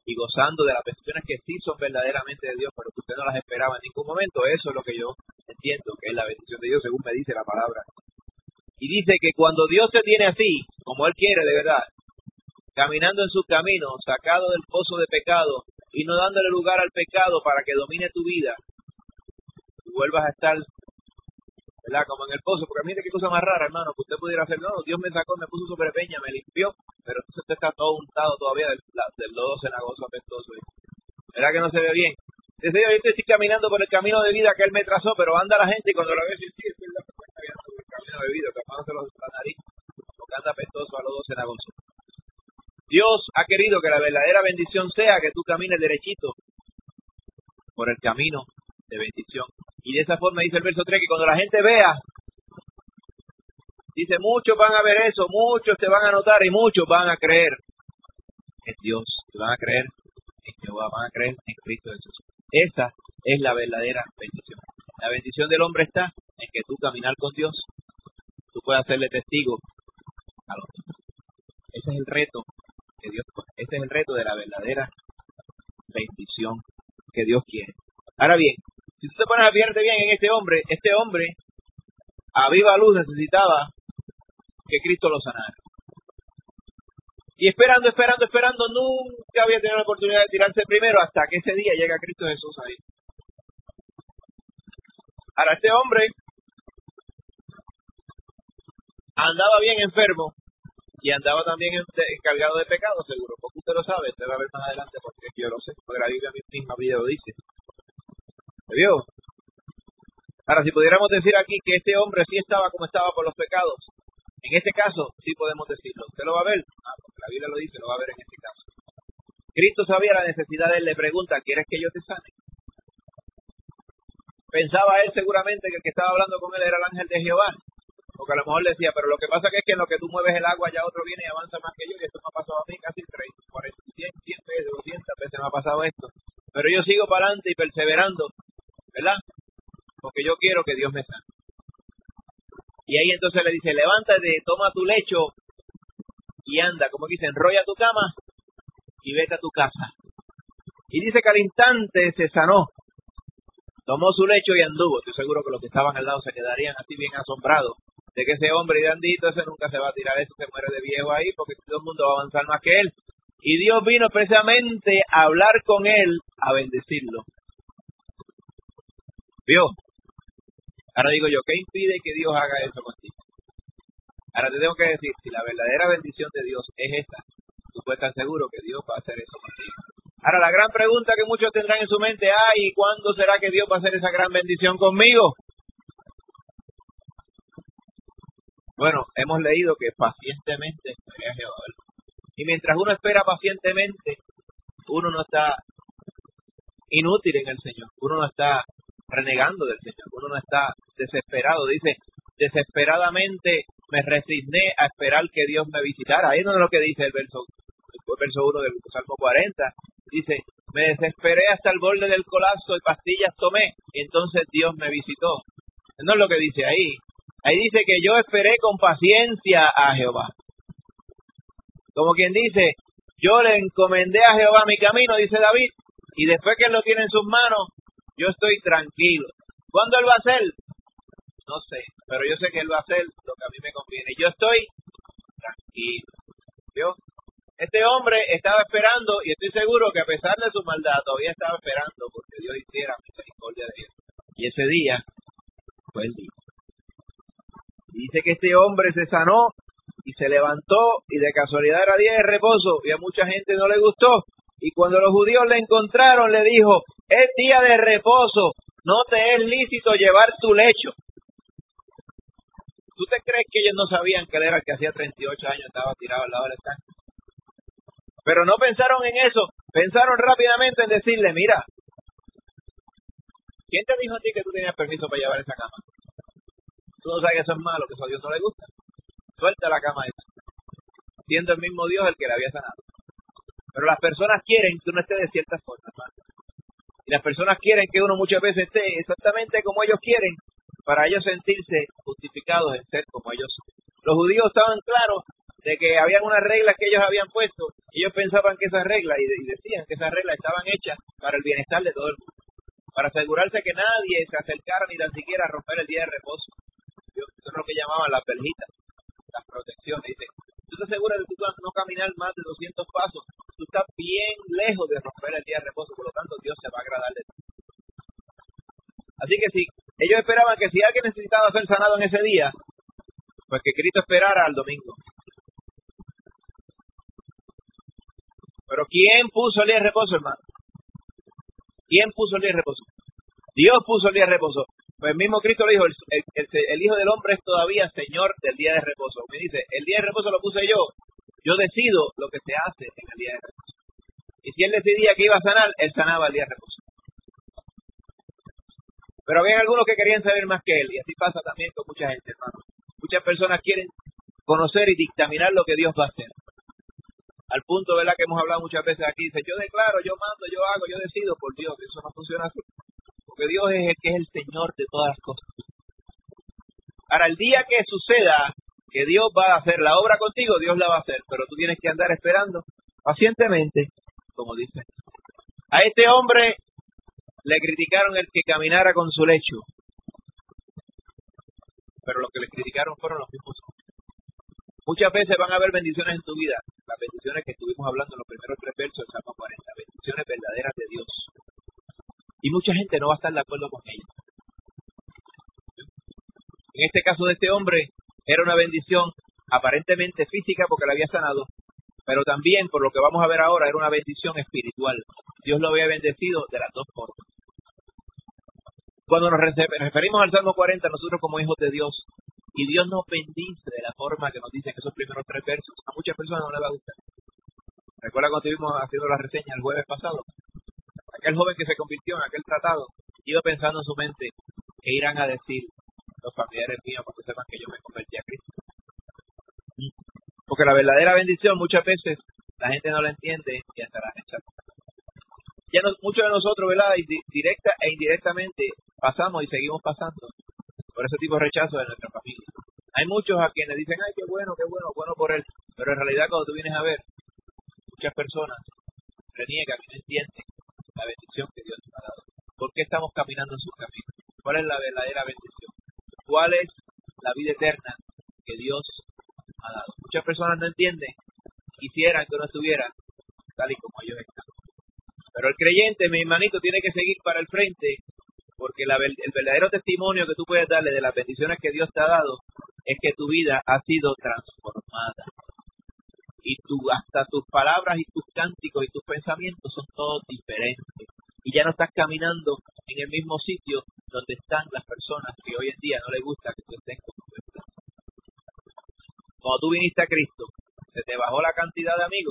y gozando de las bendiciones que sí son verdaderamente de Dios, pero que usted no las esperaba en ningún momento. Eso es lo que yo entiendo que es la bendición de Dios, según me dice la palabra. Y dice que cuando Dios te tiene así, como Él quiere de verdad, caminando en su camino, sacado del pozo de pecado y no dándole lugar al pecado para que domine tu vida, y vuelvas a estar, ¿verdad?, como en el pozo. Porque mire qué cosa más rara, hermano, que usted pudiera hacer. No, Dios me sacó, me puso sobre peña, me limpió, pero entonces usted está todo untado todavía del, del lodo cenagoso apestoso. ¿Verdad que no se ve bien? Dice, yo estoy caminando por el camino de vida que Él me trazó, pero anda la gente y cuando la ve, sí, sí, es verdad, que está caminando por el camino de vida, tapándose la nariz, porque anda apestoso a lodo cenagoso. Dios ha querido que la verdadera bendición sea que tú camines derechito por el camino de bendición. Y de esa forma dice el verso tres, que cuando la gente vea, dice, muchos van a ver eso, muchos te van a notar y muchos van a creer en Dios, van a creer en Jehová, van a creer en Cristo Jesús. Esa es la verdadera bendición. La bendición del hombre está en que tú caminar con Dios, tú puedas serle testigo a los demás. Ese es el reto que Dios pone. Ese es el reto de la verdadera bendición que Dios quiere. Ahora bien, si tú te pones a fijarte bien en este hombre, este hombre a viva luz necesitaba que Cristo lo sanara. Y esperando, esperando, esperando, nunca había tenido la oportunidad de tirarse primero hasta que ese día llega Cristo Jesús ahí. Ahora, este hombre andaba bien enfermo y andaba también encargado de pecado, seguro, porque usted lo sabe, usted va a ver más adelante porque yo lo sé, porque la Biblia misma lo dice. ¿Me vio? Ahora, si pudiéramos decir aquí que este hombre sí estaba como estaba por los pecados, en este caso sí podemos decirlo. ¿Usted lo va a ver? Ah, porque la Biblia lo dice, lo va a ver en este caso. Cristo sabía la necesidad de él, le pregunta, ¿quieres que yo te sane? Pensaba él seguramente que el que estaba hablando con él era el ángel de Jehová, porque a lo mejor le decía, pero lo que pasa que es que en lo que tú mueves el agua ya otro viene y avanza más que yo, y esto me ha pasado a mí casi treinta, cuarenta, cien, cien veces, doscientas veces me ha pasado esto, pero yo sigo para adelante y perseverando, ¿verdad? Porque yo quiero que Dios me sane. Y ahí entonces le dice, levántate, toma tu lecho y anda, como dice, enrolla tu cama y vete a tu casa. Y dice que al instante se sanó, tomó su lecho y anduvo. Estoy seguro que los que estaban al lado se quedarían así bien asombrados de que ese hombre grandito, ese nunca se va a tirar eso, se muere de viejo ahí, porque todo el mundo va a avanzar más que él. Y Dios vino precisamente a hablar con él, a bendecirlo. ¿Vio? Ahora digo yo, ¿qué impide que Dios haga eso contigo? Ahora te tengo que decir, si la verdadera bendición de Dios es esta, tú puedes estar seguro que Dios va a hacer eso contigo. Ahora la gran pregunta que muchos tendrán en su mente, ay, ¿cuándo será que Dios va a hacer esa gran bendición conmigo? Bueno, hemos leído que pacientemente espera a Jehová. Y mientras uno espera pacientemente, uno no está inútil en el Señor, uno no está renegando del Señor, uno no está desesperado. Dice, desesperadamente me resigné a esperar que Dios me visitara. Ahí no es lo que dice el verso, el verso uno del Salmo cuarenta. Dice, me desesperé hasta el borde del colapso y pastillas tomé, y entonces Dios me visitó. No es lo que dice ahí. Ahí dice que yo esperé con paciencia a Jehová. Como quien dice, yo le encomendé a Jehová mi camino, dice David, y después que él lo tiene en sus manos, yo estoy tranquilo. ¿Cuándo él va a hacer? No sé, pero yo sé que él va a hacer lo que a mí me conviene. Yo estoy tranquilo. ¿Vio? Este hombre estaba esperando, y estoy seguro que a pesar de su maldad, todavía estaba esperando porque Dios hiciera misericordia de él. Y ese día fue el día. Dice que este hombre se sanó y se levantó, y de casualidad era día de reposo, y a mucha gente no le gustó. Y cuando los judíos le encontraron, le dijo, es día de reposo, no te es lícito llevar tu lecho. ¿Tú te crees que ellos no sabían que él era el que hacía treinta y ocho años estaba tirado al lado del estanque? Pero no pensaron en eso, pensaron rápidamente en decirle, mira, ¿quién te dijo a ti que tú tenías permiso para llevar esa cama? Tú no sabes que eso es malo, que eso a Dios no le gusta. Suelta la cama esa, siendo el mismo Dios el que le había sanado. Pero las personas quieren que uno esté de cierta forma, hermano. Y las personas quieren que uno muchas veces esté exactamente como ellos quieren, para ellos sentirse justificados en ser como ellos son. Los judíos estaban claros de que habían unas reglas que ellos habían puesto, y Ellos pensaban que esas reglas, y, de, y decían que esas reglas estaban hechas para el bienestar de todo el mundo, para asegurarse que nadie se acercara ni tan siquiera a romper el día de reposo. Eso es lo que llamaban las perlitas, las protecciones. Dice, tú te aseguras de tú no caminar más de doscientos pasos, tú estás bien lejos de romper el día de reposo, por lo tanto Dios se va a agradar de ti. Así que si ellos esperaban que si alguien necesitaba ser sanado en ese día, pues que Cristo esperara al domingo. Pero ¿quién puso el día de reposo, hermano? ¿Quién puso el día de reposo? Dios puso el día de reposo. Pues el mismo Cristo le dijo, el, el, el Hijo del Hombre es todavía Señor del día de reposo. Me dice, el día de reposo lo puse yo. Yo decido lo que se hace en el día de reposo. Y si Él decidía que iba a sanar, Él sanaba el día de reposo. Pero había algunos que querían saber más que Él. Y así pasa también con mucha gente, hermano. Muchas personas quieren conocer y dictaminar lo que Dios va a hacer. Al punto, ¿verdad?, que hemos hablado muchas veces aquí. Dice, yo declaro, yo mando, yo hago, yo decido por Dios. Eso no funciona así. Porque Dios es el que es el Señor de todas las cosas. Ahora, el día que suceda que Dios va a hacer la obra contigo, Dios la va a hacer. Pero tú tienes que andar esperando pacientemente, como dice. A este hombre le criticaron el que caminara con su lecho. Pero los que le criticaron fueron los mismos hombres. Muchas veces van a haber bendiciones en tu vida, las bendiciones que estuvimos hablando en los primeros tres versos del Salmo cuarenta, bendiciones verdaderas de Dios. Y mucha gente no va a estar de acuerdo con ellas. En este caso de este hombre, era una bendición aparentemente física porque la había sanado, pero también, por lo que vamos a ver ahora, era una bendición espiritual. Dios lo había bendecido de las dos formas. Cuando nos referimos al Salmo cuarenta, nosotros como hijos de Dios, y Dios nos bendice de la forma que nos dicen esos primeros tres versos, a muchas personas no les va a gustar. ¿Recuerda cuando estuvimos haciendo la reseña el jueves pasado? Aquel joven que se convirtió en aquel tratado, iba pensando en su mente, ¿qué irán a decir los familiares míos cuando sepan que yo me convertí a Cristo? Porque la verdadera bendición muchas veces la gente no la entiende y hasta la rechaza. Ya no, muchos de nosotros, ¿verdad?, directa e indirectamente pasamos y seguimos pasando por ese tipo de rechazo de nuestra familia. Hay muchos a quienes dicen, ay, qué bueno, qué bueno, bueno por él. Pero en realidad cuando tú vienes a ver, muchas personas reniegan y no entienden la bendición que Dios nos ha dado. ¿Por qué estamos caminando en sus caminos? ¿Cuál es la verdadera bendición? ¿Cuál es la vida eterna que Dios ha dado? Muchas personas no entienden, quisieran que no estuviera tal y como ellos están. Pero el creyente, mi hermanito, tiene que seguir para el frente, porque la, el verdadero testimonio que tú puedes darle de las bendiciones que Dios te ha dado es que tu vida ha sido transformada. Y tú, hasta tus palabras y tus cánticos y tus pensamientos son todos diferentes. Y ya no estás caminando en el mismo sitio donde están las personas que hoy en día no les gusta que tú estés como tú estás. Cuando tú viniste a Cristo, ¿se te bajó la cantidad de amigos?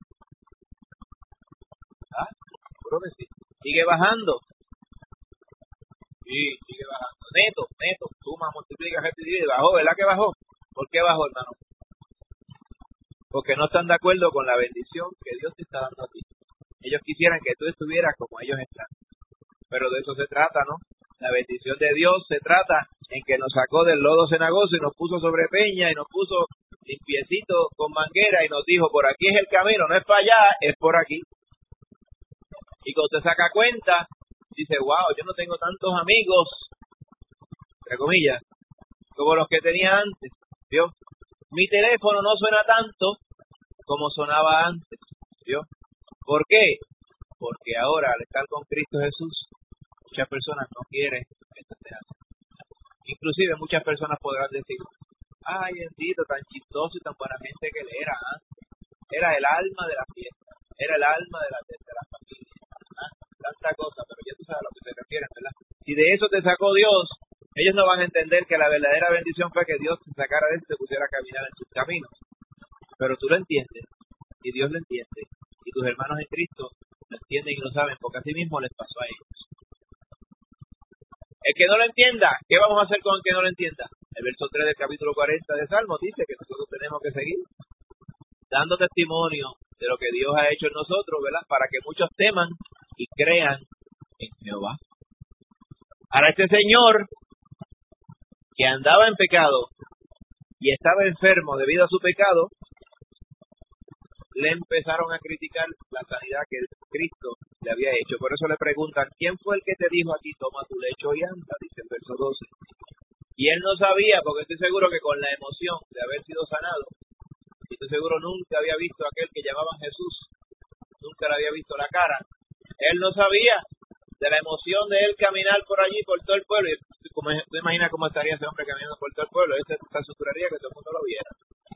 ¿Ah? Seguro que sí. Sigue bajando. Sí, sigue bajando. Neto, neto, suma, multiplica, divide. Bajó, ¿verdad que bajó? ¿Por qué bajó, hermano? Porque no están de acuerdo con la bendición que Dios te está dando a ti. Ellos quisieran que tú estuvieras como ellos están. Pero de eso se trata, ¿no? La bendición de Dios se trata en que nos sacó del lodo cenagoso y nos puso sobre peña y nos puso limpiecito con manguera y nos dijo, por aquí es el camino, no es para allá, es por aquí. Y cuando te saca cuenta, dice, wow, yo no tengo tantos amigos, entre comillas, como los que tenía antes, ¿vio? Mi teléfono no suena tanto como sonaba antes, ¿vio? ¿Por qué? Porque ahora, al estar con Cristo Jesús, muchas personas no quieren que esto esté así. Inclusive muchas personas podrán decir, ay, bendito, tan chistoso y tan buena gente que él era antes. Era el alma de la fiesta, era el alma de la, de, de la familia. Tanta cosa, pero ya tú sabes a lo que se refieren, ¿verdad? Si de eso te sacó Dios, ellos no van a entender que la verdadera bendición fue que Dios te sacara de eso y te pusiera a caminar en sus caminos. Pero tú lo entiendes, y Dios lo entiende, y tus hermanos en Cristo lo entienden y lo saben, porque así mismo les pasó a ellos. El que no lo entienda, ¿qué vamos a hacer con el que no lo entienda? El verso tres del capítulo cuarenta de Salmos dice que nosotros tenemos que seguir dando testimonio de lo que Dios ha hecho en nosotros, ¿verdad? Para que muchos teman y crean en Jehová. Ahora este señor que andaba en pecado y estaba enfermo debido a su pecado, le empezaron a criticar la sanidad que Cristo le había hecho. Por eso le preguntan, ¿quién fue el que te dijo a ti, toma tu lecho y anda? Dice el verso doce. Y él no sabía, porque estoy seguro que con la emoción de haber sido sanado, y estoy seguro nunca había visto a aquel que llamaban Jesús, nunca le había visto la cara. Él no sabía de la emoción de él caminar por allí, por todo el pueblo. Y como, tú imaginas cómo estaría ese hombre caminando por todo el pueblo. Ese se aseguraría que todo el mundo lo viera.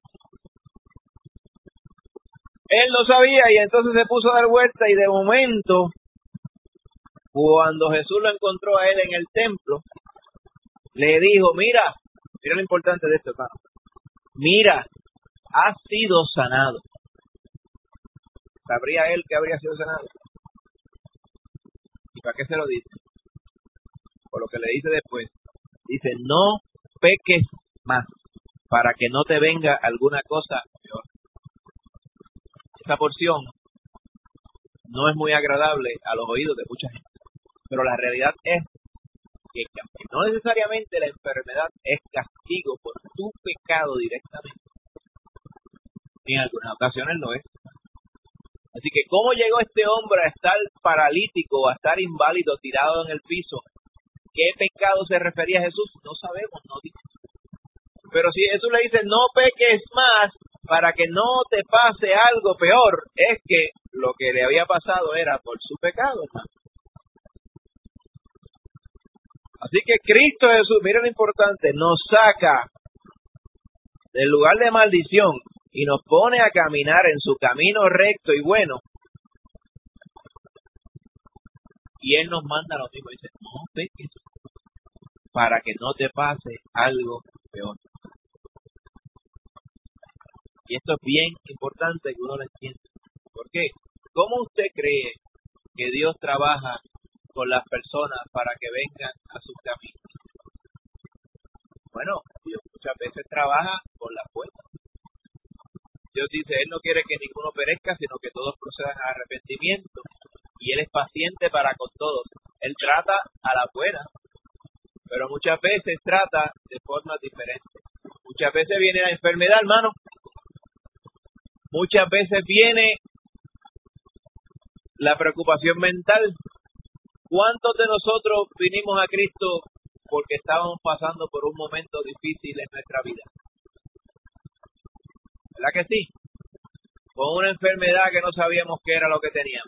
Él no sabía y entonces se puso a dar vuelta y de momento, cuando Jesús lo encontró a él en el templo, le dijo, mira, mira lo importante de esto, hermano. Mira, has sido sanado. ¿Sabría él que habría sido sanado? ¿Y para qué se lo dice? Por lo que le dice después. Dice, no peques más, para que no te venga alguna cosa peor. Esa porción no es muy agradable a los oídos de mucha gente. Pero la realidad es que no necesariamente la enfermedad es castigo por tu pecado directamente. En algunas ocasiones lo es. Así que, ¿cómo llegó este hombre a estar paralítico, a estar inválido, tirado en el piso? ¿Qué pecado se refería a Jesús? No sabemos, no dice. Pero si Jesús le dice, no peques más, para que no te pase algo peor, es que lo que le había pasado era por su pecado, hermano. Así que Cristo Jesús, mira lo importante, nos saca del lugar de maldición y nos pone a caminar en su camino recto y bueno. Y Él nos manda lo mismo, dice, no peques, para que no te pase algo peor. Y esto es bien importante que uno lo entienda. ¿Por qué? ¿Cómo usted cree que Dios trabaja con las personas para que vengan a su camino? Bueno, Dios muchas veces trabaja con la fuerza. Dios dice, Él no quiere que ninguno perezca, sino que todos procedan a arrepentimiento. Y Él es paciente para con todos. Él trata a la buena, pero muchas veces trata de formas diferentes. Muchas veces viene la enfermedad, hermano. Muchas veces viene la preocupación mental. ¿Cuántos de nosotros vinimos a Cristo porque estábamos pasando por un momento difícil en nuestra vida? ¿Verdad que sí? Con una enfermedad que no sabíamos qué era lo que teníamos.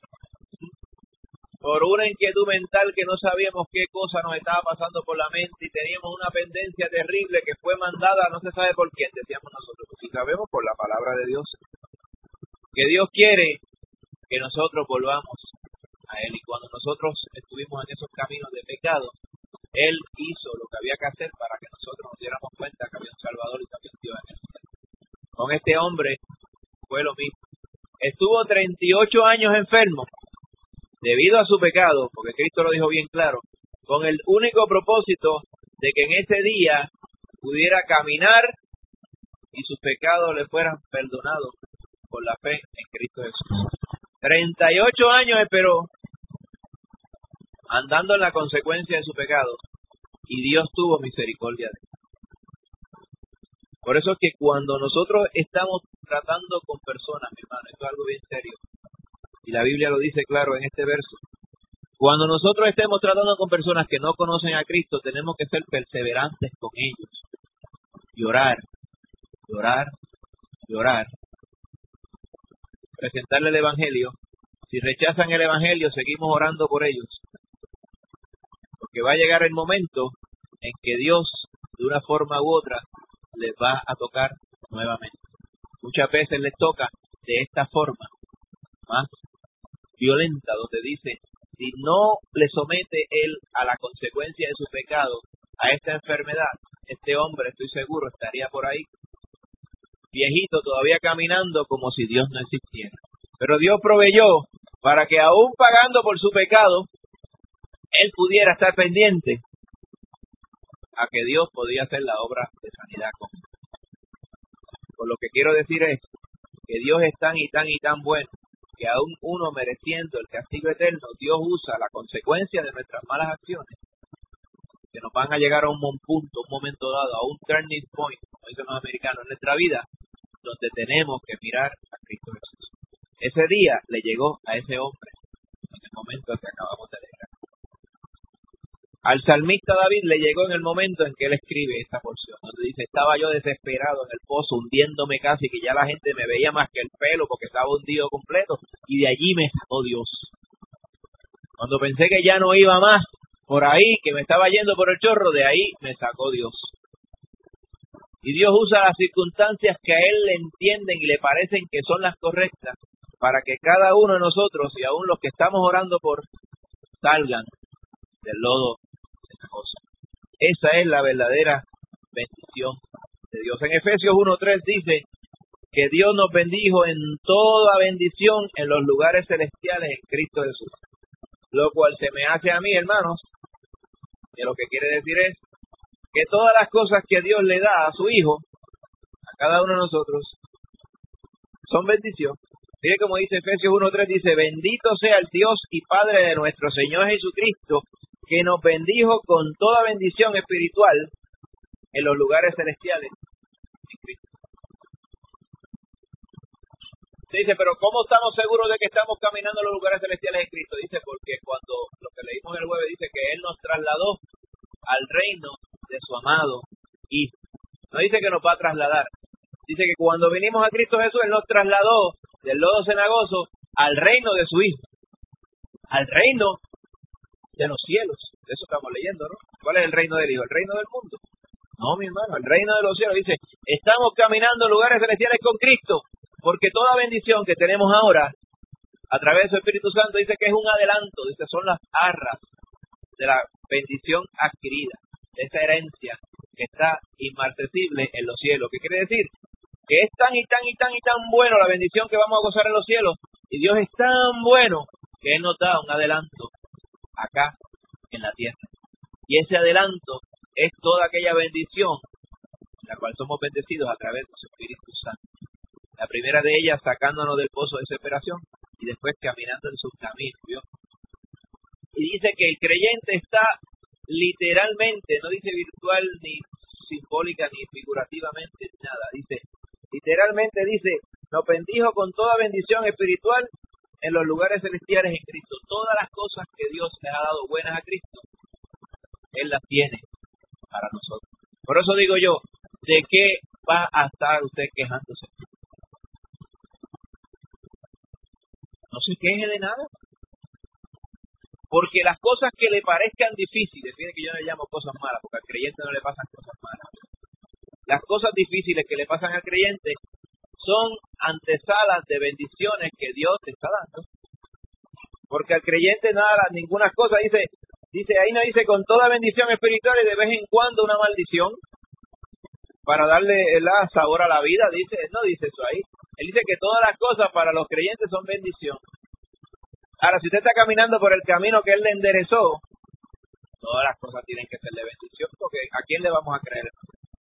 Por una inquietud mental que no sabíamos qué cosa nos estaba pasando por la mente y teníamos una pendencia terrible que fue mandada, no se sabe por quién, decíamos nosotros. Y sabemos por la palabra de Dios. Que Dios quiere que nosotros volvamos a Él. Y cuando nosotros estuvimos en esos caminos de pecado, Él hizo lo que había que hacer para que nosotros nos diéramos cuenta que había un Salvador y que había un Dios en el cielo. Con este hombre fue lo mismo. Estuvo treinta y ocho años enfermo debido a su pecado, porque Cristo lo dijo bien claro, con el único propósito de que en ese día pudiera caminar y sus pecados le fueran perdonados por la fe en Cristo Jesús. treinta y ocho años esperó andando en la consecuencia de su pecado y Dios tuvo misericordia de él. Por eso es que cuando nosotros estamos tratando con personas, mi hermano, esto es algo bien serio, y la Biblia lo dice claro en este verso, cuando nosotros estemos tratando con personas que no conocen a Cristo, tenemos que ser perseverantes con ellos, y orar, y orar, y orar, presentarle el Evangelio. Si rechazan el Evangelio, seguimos orando por ellos, porque va a llegar el momento en que Dios, de una forma u otra, les va a tocar nuevamente. Muchas veces les toca de esta forma, más violenta, donde dice, si no le somete él a la consecuencia de su pecado, a esta enfermedad, este hombre, estoy seguro, estaría por ahí, viejito, todavía caminando como si Dios no existiera. Pero Dios proveyó para que aún pagando por su pecado, él pudiera estar pendiente a que Dios podía hacer la obra de sanidad con él. Por lo que quiero decir es que Dios es tan y tan y tan bueno que aún uno mereciendo el castigo eterno, Dios usa la consecuencia de nuestras malas acciones que nos van a llegar a un punto, un momento dado, a un turning point, como dicen los americanos, en nuestra vida, donde tenemos que mirar a Cristo Jesús. Ese día le llegó a ese hombre en el momento que acabamos de leer. Al salmista David le llegó en el momento en que él escribe esta porción, donde dice, estaba yo desesperado en el pozo, hundiéndome casi, que ya la gente me veía más que el pelo porque estaba hundido completo, y de allí me sacó Dios. Cuando pensé que ya no iba más por ahí, que me estaba yendo por el chorro, de ahí me sacó Dios. Y Dios usa las circunstancias que a Él le entienden y le parecen que son las correctas, para que cada uno de nosotros, y aún los que estamos orando por, salgan del lodo cenagoso. Esa es la verdadera bendición de Dios. En Efesios uno tres dice que Dios nos bendijo en toda bendición en los lugares celestiales en Cristo Jesús. Lo cual se me hace a mí, hermanos, que lo que quiere decir es que todas las cosas que Dios le da a su Hijo, a cada uno de nosotros, son bendición. Mire como dice Efesios uno tres, dice, bendito sea el Dios y Padre de nuestro Señor Jesucristo, que nos bendijo con toda bendición espiritual en los lugares celestiales en Cristo. Se dice, pero ¿cómo estamos seguros de que estamos caminando en los lugares celestiales en Cristo? Dice, porque cuando lo que leímos el jueves dice que Él nos trasladó al reino de su amado Hijo. No dice que nos va a trasladar. Dice que cuando vinimos a Cristo Jesús, Él nos trasladó del lodo cenagoso al reino de su Hijo. Al reino de los cielos. De eso estamos leyendo, ¿no? ¿Cuál es el reino del Hijo? ¿El reino del mundo? No, mi hermano, el reino de los cielos. Dice, estamos caminando en lugares celestiales con Cristo, porque toda bendición que tenemos ahora, a través de su Espíritu Santo, dice que es un adelanto. Dice, son las arras de la bendición adquirida, de esa herencia que está inmarcesible en los cielos. ¿Qué quiere decir? Que es tan y tan y tan y tan bueno la bendición que vamos a gozar en los cielos, y Dios es tan bueno que Él nos da un adelanto acá en la tierra. Y ese adelanto es toda aquella bendición en la cual somos bendecidos a través de su Espíritu Santo. La primera de ellas sacándonos del pozo de desesperación y después caminando en sus caminos, ¿vio? Y dice que el creyente está literalmente, no dice virtual ni simbólica ni figurativamente, nada, dice, literalmente dice, nos bendijo con toda bendición espiritual en los lugares celestiales en Cristo. Todas las cosas que Dios le ha dado buenas a Cristo, Él las tiene para nosotros. Por eso digo yo, ¿de qué va a estar usted quejándose? No se queje de nada. Porque las cosas que le parezcan difíciles, fíjense que yo no le llamo cosas malas, porque al creyente no le pasan cosas malas. Las cosas difíciles que le pasan al creyente son antesalas de bendiciones que Dios te está dando. Porque al creyente nada, ninguna cosa dice, dice ahí no dice con toda bendición espiritual y de vez en cuando una maldición para darle el sabor a la vida, dice, no dice eso ahí. Él dice que todas las cosas para los creyentes son bendición. Ahora, si usted está caminando por el camino que Él le enderezó, todas las cosas tienen que ser de bendición, porque ¿a quién le vamos a creer?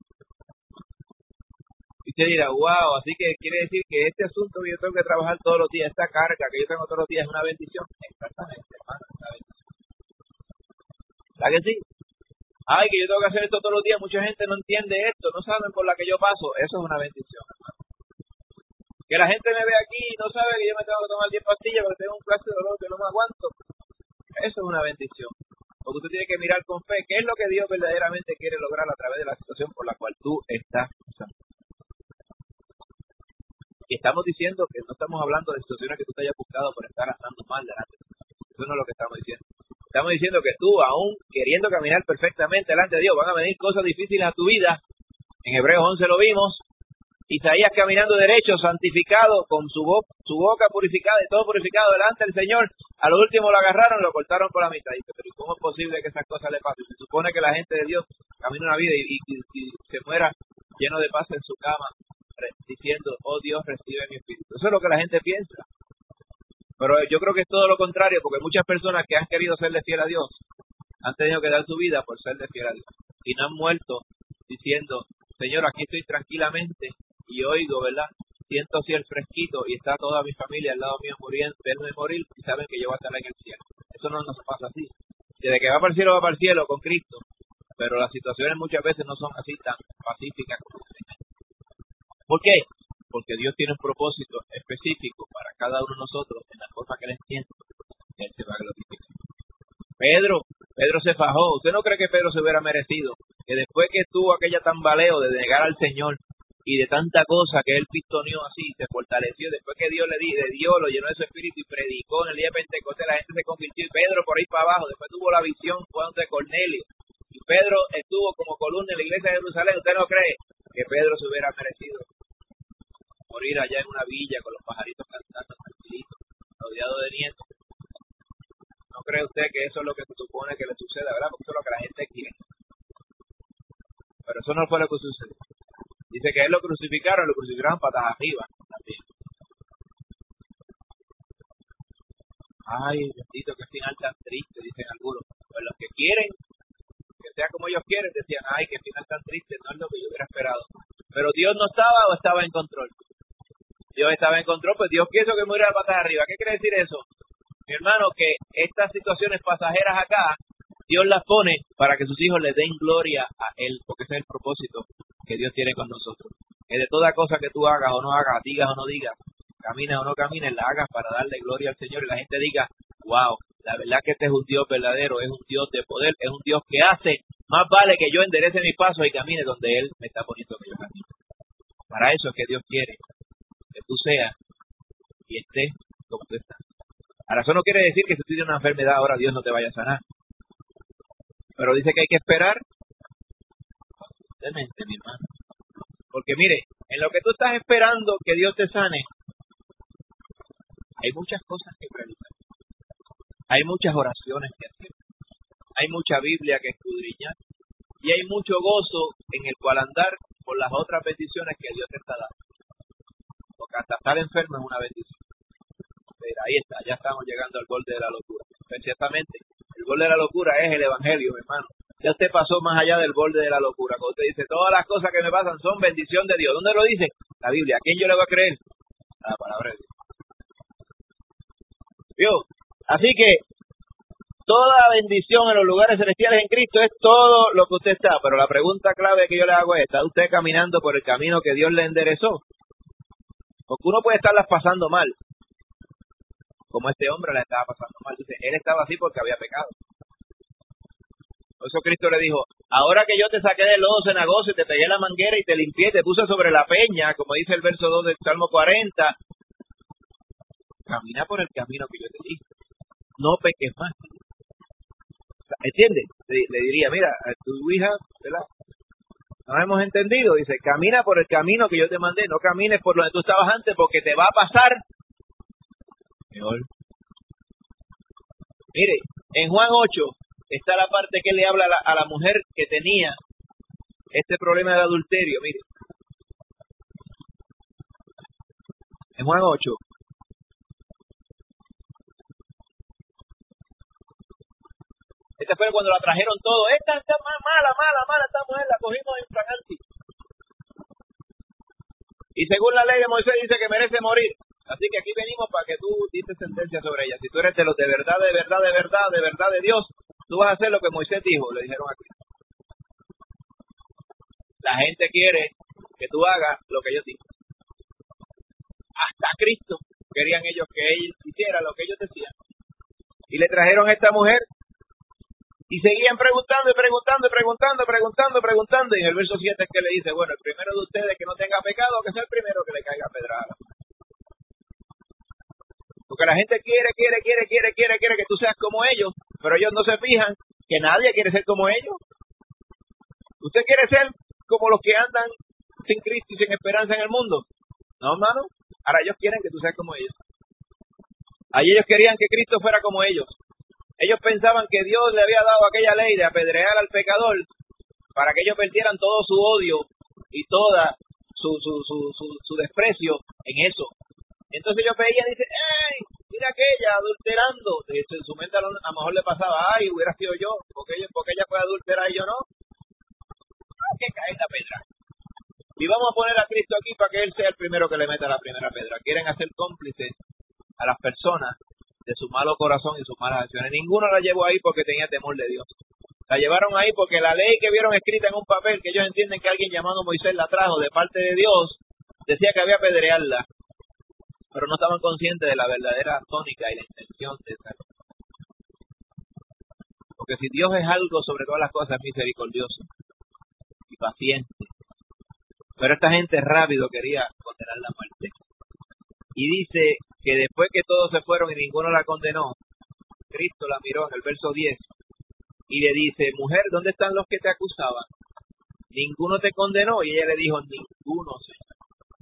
Y usted dirá, wow, así que quiere decir que este asunto que yo tengo que trabajar todos los días, esta carga que yo tengo todos los días es una bendición. Exactamente, hermano, es una bendición. ¿Verdad que sí? Ay, que yo tengo que hacer esto todos los días, mucha gente no entiende esto, no saben por la que yo paso, eso es una bendición, hermano. Que la gente me ve aquí y no sabe que yo me tengo que tomar diez pastillas porque tengo un clase de dolor que no me aguanto. Eso es una bendición. Porque usted tiene que mirar con fe qué es lo que Dios verdaderamente quiere lograr a través de la situación por la cual tú estás pasando. Y estamos diciendo que no estamos hablando de situaciones que tú te hayas buscado por estar andando mal delante. Eso no es lo que estamos diciendo. Estamos diciendo que tú, aún queriendo caminar perfectamente delante de Dios, van a venir cosas difíciles a tu vida. En Hebreos once lo vimos. Isaías caminando derecho, santificado, con su, bo su boca purificada y todo purificado delante del Señor. A lo último lo agarraron y lo cortaron por la mitad. Dice, pero ¿cómo es posible que esas cosas le pasen? Se supone que la gente de Dios camina una vida y, y, y se muera lleno de paz en su cama, diciendo, oh Dios, recibe mi espíritu. Eso es lo que la gente piensa. Pero yo creo que es todo lo contrario, porque muchas personas que han querido serle fiel a Dios han tenido que dar su vida por serle fiel a Dios. Y no han muerto diciendo, Señor, aquí estoy tranquilamente y oigo, ¿verdad? Siento así el fresquito y está toda mi familia al lado mío muriendo, verme morir y saben que yo voy a estar en el cielo. Eso no nos pasa así. Desde que va para el cielo, va para el cielo con Cristo. Pero las situaciones muchas veces no son así tan pacíficas como se. ¿Por qué? porque Dios tiene un propósito específico para cada uno de nosotros en la forma que Él entiende, que Él se va a glorificar. Pedro, Pedro se fajó. ¿Usted no cree que Pedro se hubiera merecido que después que tuvo aquella tambaleo de negar al Señor y de tanta cosa que él pistoneó así, se fortaleció, después que Dios le, di, le dio, lo llenó de su espíritu y predicó en el día de Pentecostés, la gente se convirtió y Pedro por ahí para abajo, después tuvo la visión de Cornelio y Pedro estuvo como columna en la iglesia de Jerusalén? ¿Usted no cree que Pedro se hubiera merecido morir allá en una villa con los pajaritos cantando tranquilitos, rodeado de nietos? ¿No cree usted que eso es lo que se supone que le suceda, verdad? Porque eso es lo que la gente quiere. Pero eso no fue lo que sucedió. Dice que él lo crucificaron, lo crucificaron patas arriba también. Ay, bendito, qué final tan triste, dicen algunos. Pues los que quieren que sea como ellos quieren, decían, ay, qué final tan triste, no es lo que yo hubiera esperado. Pero Dios no estaba o estaba en control. Dios estaba en control, pues Dios quiso que muriera patas arriba. ¿Qué quiere decir eso? Mi hermano, que estas situaciones pasajeras acá, Dios las pone para que sus hijos le den gloria a Él, porque ese es el propósito que Dios tiene con nosotros. Que de toda cosa que tú hagas o no hagas, digas o no digas, camines o no camines, la hagas para darle gloria al Señor y la gente diga, wow, la verdad que este es un Dios verdadero, es un Dios de poder, es un Dios que hace, más vale que yo enderece mis pasos y camine donde Él me está poniendo que yo camine. Para eso es que Dios quiere que tú seas y estés como tú estás. Ahora, eso no quiere decir que si tú tienes una enfermedad ahora Dios no te vaya a sanar. Pero dice que hay que esperar constantemente, mi hermano. Porque mire, en lo que tú estás esperando que Dios te sane, hay muchas cosas que realizar. Hay muchas oraciones que hacer. Hay mucha Biblia que escudriñar. Y hay mucho gozo en el cual andar por las otras bendiciones que Dios te está dando. Porque hasta estar enfermo es una bendición. Pero ahí está, ya estamos llegando al borde de la locura. Pero ciertamente, el borde de la locura es el Evangelio, mi hermano. Ya usted pasó más allá del borde de la locura. Cuando usted dice, todas las cosas que me pasan son bendición de Dios. ¿Dónde lo dice? La Biblia. ¿A quién yo le voy a creer? A la palabra de Dios. ¿Vio? Así que, toda bendición en los lugares celestiales en Cristo es todo lo que usted está. Pero la pregunta clave que yo le hago es, ¿está usted caminando por el camino que Dios le enderezó? Porque uno puede estarlas pasando mal. Como este hombre la estaba pasando mal. Dice, él estaba así porque había pecado. Por eso Cristo le dijo, ahora que yo te saqué del lodo cenagoso y te pegué la manguera y te limpié, te puse sobre la peña, como dice el verso dos del Salmo cuarenta, camina por el camino que yo te dije. No peques más. ¿Entiendes? Le, le diría, mira, a tu hija, ¿verdad? ¿Nos hemos entendido? Dice, camina por el camino que yo te mandé, no camines por donde tú estabas antes porque te va a pasar peor. Mire, en Juan ocho está la parte que le habla a la, a la mujer que tenía este problema de adulterio. Mire, en Juan ocho. Esta fue cuando la trajeron todo. Esta está mala, mala, mala, esta mujer la cogimos en fragante. Y según la ley de Moisés dice que merece morir. Así que aquí venimos para que tú dices sentencia sobre ella. Si tú eres de los de verdad, de verdad, de verdad, de verdad de Dios, tú vas a hacer lo que Moisés dijo, le dijeron aquí. La gente quiere que tú hagas lo que ellos dicen. Hasta Cristo querían ellos que él hiciera lo que ellos decían. Y le trajeron a esta mujer y seguían preguntando y preguntando y preguntando, preguntando, preguntando. Y en el verso siete es que le dice, bueno, el primero de ustedes que no tenga pecado, que sea el primero que le caiga pedrada. Porque la gente quiere, quiere, quiere, quiere, quiere, quiere que tú seas como ellos, pero ellos no se fijan que nadie quiere ser como ellos. ¿Usted quiere ser como los que andan sin Cristo y sin esperanza en el mundo? No, hermano. Ahora ellos quieren que tú seas como ellos. Allí ellos querían que Cristo fuera como ellos. Ellos pensaban que Dios le había dado aquella ley de apedrear al pecador para que ellos vertieran todo su odio y toda su, su, su, su, su desprecio en eso. Entonces ellos veían y dicen, ¡ay! Mira aquella adulterando. En su mente a lo, a lo mejor le pasaba, ¡ay! Hubiera sido yo, porque ella, porque ella puede adulterar y yo no. Hay que caer la pedra. Y vamos a poner a Cristo aquí para que Él sea el primero que le meta la primera pedra. Quieren hacer cómplices a las personas de su malo corazón y sus malas acciones. Ninguno la llevó ahí porque tenía temor de Dios. La llevaron ahí porque la ley que vieron escrita en un papel, que ellos entienden que alguien llamado Moisés la trajo de parte de Dios, decía que había que apedrearla, pero no estaban conscientes de la verdadera tónica y la intención de esa. Porque si Dios es algo sobre todas las cosas, es misericordioso y paciente. Pero esta gente rápido quería condenar la muerte. Y dice que después que todos se fueron y ninguno la condenó, Cristo la miró en el verso diez y le dice, mujer, ¿dónde están los que te acusaban? Ninguno te condenó. Y ella le dijo, ninguno, Señor.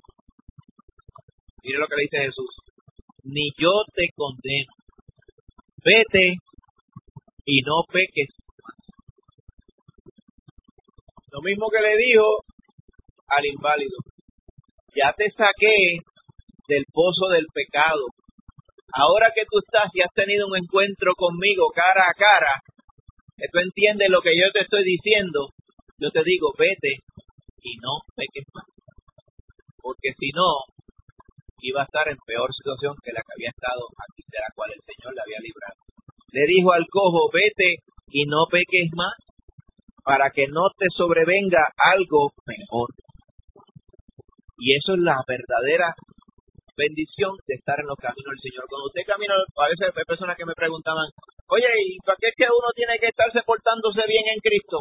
Mire lo que le dice Jesús, ni yo te condeno. Vete y no peques más. Lo mismo que le dijo al inválido, ya te saqué del pozo del pecado. Ahora que tú estás y has tenido un encuentro conmigo cara a cara, que tú entiendes lo que yo te estoy diciendo, yo te digo, vete y no peques más. Porque si no, iba a estar en peor situación que la que había estado aquí, de la cual el Señor le había librado. Le dijo al cojo, vete y no peques más, para que no te sobrevenga algo mejor. Y eso es la verdadera bendición de estar en los caminos del Señor. Cuando usted camina, a veces hay personas que me preguntaban, oye, ¿y para qué es que uno tiene que estarse portándose bien en Cristo?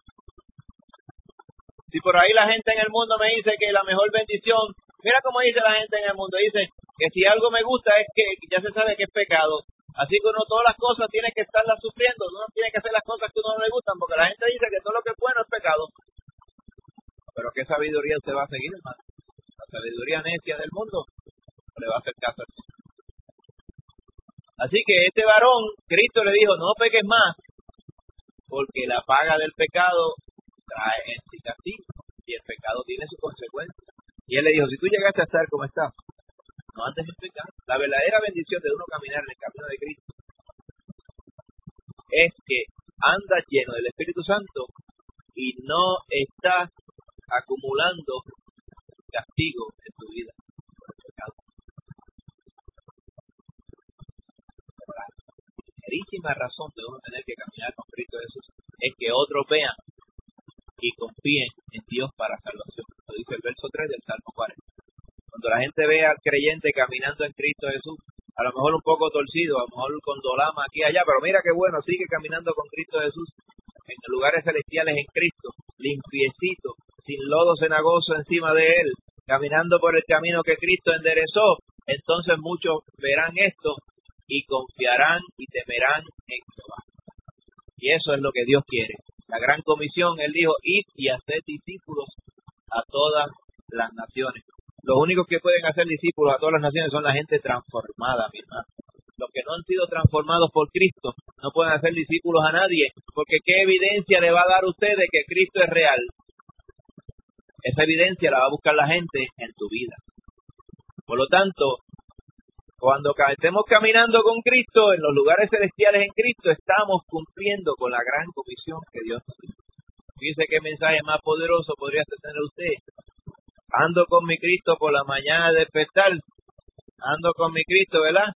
Si por ahí la gente en el mundo me dice que la mejor bendición, mira cómo dice la gente en el mundo, dice que si algo me gusta es que ya se sabe que es pecado. Así que uno todas las cosas tiene que estarlas sufriendo, uno tiene que hacer las cosas que a uno no le gustan, porque la gente dice que todo lo que es bueno es pecado. Pero ¿qué sabiduría usted va a seguir, hermano? La sabiduría necia del mundo le va a hacer caso al Señor. Así que este varón, Cristo le dijo, no peques más, porque la paga del pecado trae en sí castigo, y el pecado tiene su consecuencia. Y él le dijo, si tú llegaste a estar como estás, no andes en pecado. La verdadera bendición de uno caminar en el camino de Cristo es que andas lleno del Espíritu Santo y no estás acumulando castigo en tu vida por el pecado. La primerísima razón de uno tener que caminar con Cristo Jesús es que otros vean y confíen en Dios para salvación. Lo dice el verso tres del Salmo cuarenta. Cuando la gente ve al creyente caminando en Cristo Jesús, a lo mejor un poco torcido, a lo mejor con dolama aquí y allá, pero mira qué bueno, sigue caminando con Cristo Jesús en lugares celestiales en Cristo, limpiecito, sin lodo cenagoso encima de él, caminando por el camino que Cristo enderezó, entonces muchos verán esto y confiarán y temerán en Jehová. Y eso es lo que Dios quiere. La gran comisión, él dijo, id y haced discípulos a todas las naciones. Los únicos que pueden hacer discípulos a todas las naciones son la gente transformada, mi hermano. Los que no han sido transformados por Cristo no pueden hacer discípulos a nadie, porque ¿qué evidencia le va a dar a usted de que Cristo es real? Esa evidencia la va a buscar la gente en tu vida. Por lo tanto, cuando estemos caminando con Cristo, en los lugares celestiales en Cristo, estamos cumpliendo con la gran comisión que Dios nos dio. Fíjese qué mensaje más poderoso podría tener usted. Ando con mi Cristo por la mañana de despertar. Ando con mi Cristo, ¿verdad?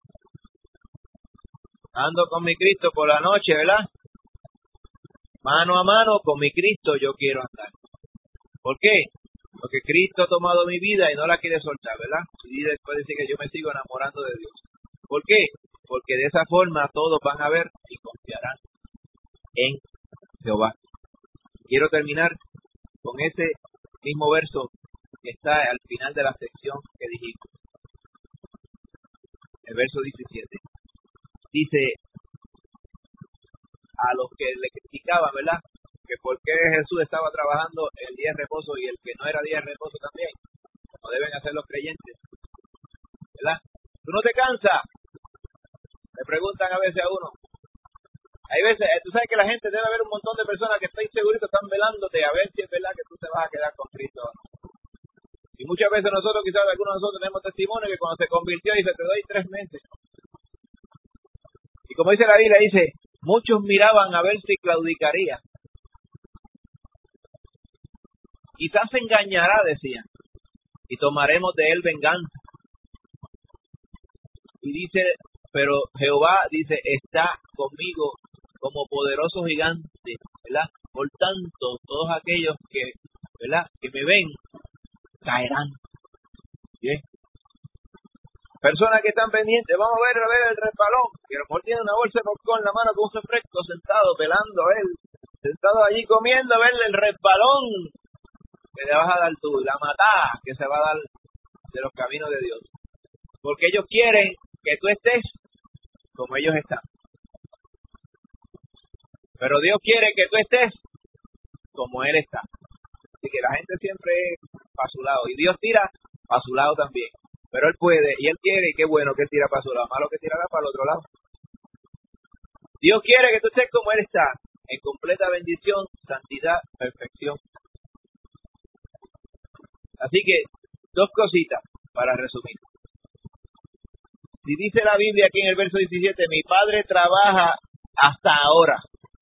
Ando con mi Cristo por la noche, ¿verdad? Mano a mano con mi Cristo yo quiero andar. ¿Por qué? Porque Cristo ha tomado mi vida y no la quiere soltar, ¿verdad? Y después dice que yo me sigo enamorando de Dios. ¿Por qué? Porque de esa forma todos van a ver y confiarán en Jehová. Quiero terminar con ese mismo verso que está al final de la sección que dijimos. El verso diecisiete. Dice a los que le criticaban, ¿verdad? Que por qué Jesús estaba trabajando el día de reposo y el que no era día de reposo también, como deben hacer los creyentes, ¿verdad? ¿Tú no te cansas? Le preguntan a veces a uno. Hay veces, tú sabes que la gente debe haber un montón de personas que estoy seguro están velándote a ver si es verdad que tú te vas a quedar con Cristo o no. Y muchas veces nosotros, quizás algunos de nosotros tenemos testimonio que cuando se convirtió dice, te doy tres meses. Y como dice la Biblia, dice, muchos miraban a ver si claudicaría. Quizás se engañará, decían, y tomaremos de él venganza. Y dice, pero Jehová dice, está conmigo como poderoso gigante, ¿verdad? Por tanto, todos aquellos que, ¿verdad?, que me ven, caerán. Bien. Personas que están pendientes, vamos a ver, a ver el resbalón, que a lo mejor tiene una bolsa de popcorn en la mano con un refresco sentado, pelando él, sentado allí comiendo, a verle el resbalón que le vas a dar tú, la matada que se va a dar de los caminos de Dios. Porque ellos quieren que tú estés como ellos están. Pero Dios quiere que tú estés como Él está. Así que la gente siempre es para su lado. Y Dios tira para su lado también. Pero Él puede, y Él quiere, y qué bueno que Él tira para su lado. Malo que tirará para el otro lado. Dios quiere que tú estés como Él está, en completa bendición, santidad, perfección. Así que, dos cositas para resumir. Si dice la Biblia aquí en el verso diecisiete, mi padre trabaja hasta ahora.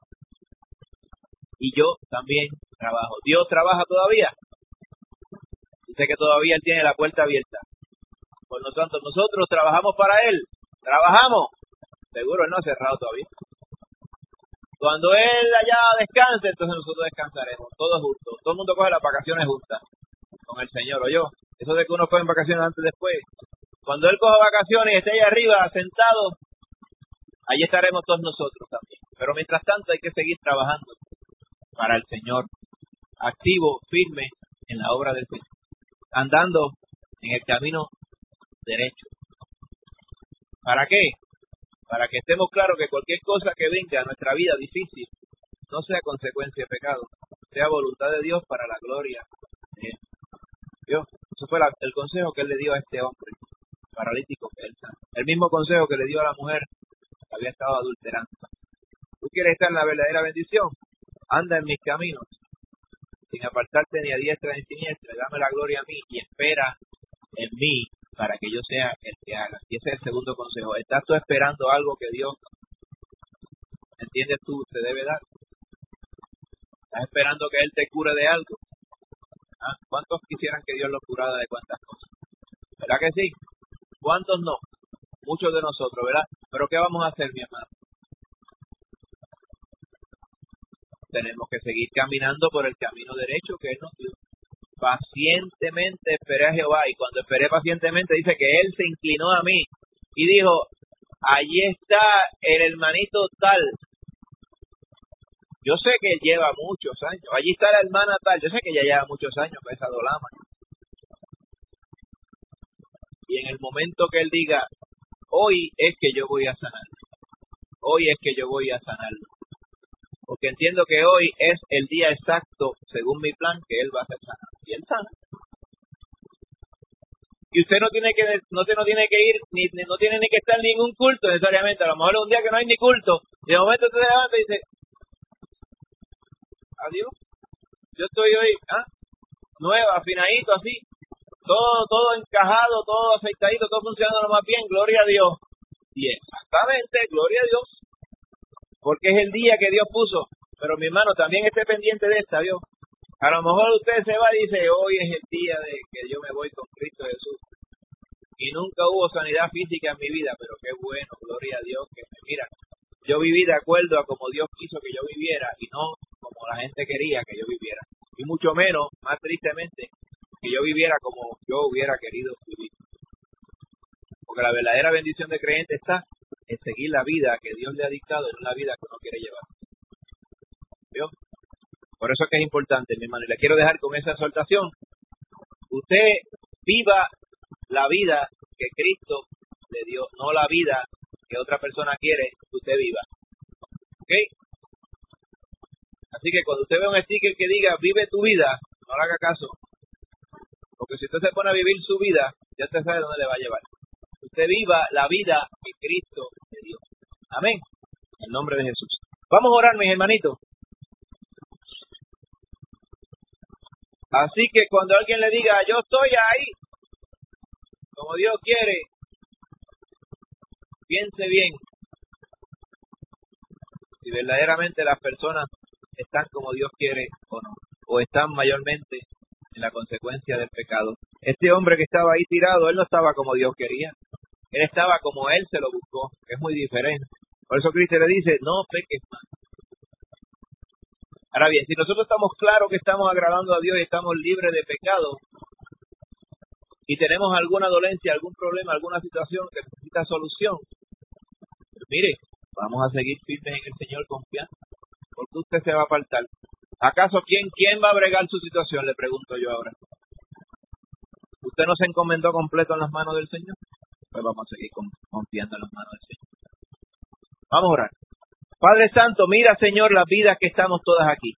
Y yo también trabajo. ¿Dios trabaja todavía? Dice que todavía Él tiene la puerta abierta. Por lo tanto, nosotros trabajamos para Él. ¿Trabajamos? Seguro Él no ha cerrado todavía. Cuando Él allá descanse, entonces nosotros descansaremos. Todos juntos. Todo el mundo coge las vacaciones juntas con el Señor, ¿o yo? Eso de que uno coge vacaciones antes y después. Cuando Él coja vacaciones y esté allá arriba sentado, allí estaremos todos nosotros también. Pero mientras tanto hay que seguir trabajando para el Señor, activo, firme en la obra del Señor, andando en el camino derecho. ¿Para qué? Para que estemos claros que cualquier cosa que venga a nuestra vida difícil no sea consecuencia de pecado, sea voluntad de Dios para la gloria de Él. Dios, eso fue la, el consejo que Él le dio a este hombre paralítico que Él sana. El mismo consejo que le dio a la mujer que había estado adulterando. ¿Tú quieres estar en la verdadera bendición? Anda en mis caminos, sin apartarte ni a diestra ni a siniestra, dame la gloria a mí y espera en mí para que yo sea el que haga. Y ese es el segundo consejo. ¿Estás tú esperando algo que Dios, entiendes tú, te debe dar? ¿Estás esperando que Él te cure de algo? ¿Ah? ¿Cuántos quisieran que Dios los curara de cuántas cosas? ¿Verdad que sí? ¿Cuántos no? Muchos de nosotros, ¿verdad? Pero ¿qué vamos a hacer, mi hermano? Tenemos que seguir caminando por el camino derecho que Él nos dio. Pacientemente esperé a Jehová, y cuando esperé pacientemente dice que Él se inclinó a mí y dijo, allí está el hermanito tal. Yo sé que él lleva muchos años. Allí está la hermana tal. Yo sé que ella lleva muchos años con esa dolama. Y en el momento que Él diga, hoy es que yo voy a sanarlo. Hoy es que yo voy a sanarlo. Porque entiendo que hoy es el día exacto, según mi plan, que Él va a ser sanado. Y Él sana. Y usted no tiene que, no, te, no tiene que ir, ni, ni no tiene ni que estar en ningún culto necesariamente. A lo mejor es un día que no hay ni culto. Y de momento usted se levanta y dice, adiós. Yo estoy hoy, ¿ah? nueva, afinadito, así. Todo, todo encajado, todo aceitadito, todo funcionando lo más bien. Gloria a Dios. Y exactamente, gloria a Dios. Porque es el día que Dios puso. Pero mi hermano, también esté pendiente de esta, Dios. A lo mejor usted se va y dice, hoy es el día de que yo me voy con Cristo Jesús. Y nunca hubo sanidad física en mi vida, pero qué bueno, gloria a Dios, que me mira. Yo viví de acuerdo a como Dios quiso que yo viviera y no como la gente quería que yo viviera. Y mucho menos, más tristemente, que yo viviera como yo hubiera querido vivir. Porque la verdadera bendición de creyente está en seguir la vida que Dios le ha dictado y no la vida que uno quiere llevar. ¿Vio? Por eso es que es importante, mi hermano. Y le quiero dejar con esa exhortación. Usted viva la vida que Cristo le dio, no la vida que otra persona quiere que usted viva. ¿Ok? Así que cuando usted ve un sticker que diga, vive tu vida, no le haga caso. Porque si usted se pone a vivir su vida, ya usted sabe dónde le va a llevar. Usted viva la vida que Cristo le dio. Amén. En el nombre de Jesús. Vamos a orar, mis hermanitos. Así que cuando alguien le diga, yo estoy ahí, como Dios quiere, piense bien si verdaderamente las personas están como Dios quiere o no, o están mayormente en la consecuencia del pecado. Este hombre que estaba ahí tirado, él no estaba como Dios quería, él estaba como él se lo buscó, que es muy diferente. Por eso Cristo le dice, no peques más. Ahora bien, si nosotros estamos claros que estamos agradando a Dios y estamos libres de pecado, y tenemos alguna dolencia, algún problema, alguna situación que necesita solución, pues mire, vamos a seguir firmes en el Señor confiando, porque usted se va a apartar. ¿Acaso quién, quién va a bregar su situación? Le pregunto yo ahora. ¿Usted no se encomendó completo en las manos del Señor? Pues vamos a seguir confiando en las manos del Señor. Vamos a orar. Padre Santo, mira, Señor, las vidas que estamos todas aquí.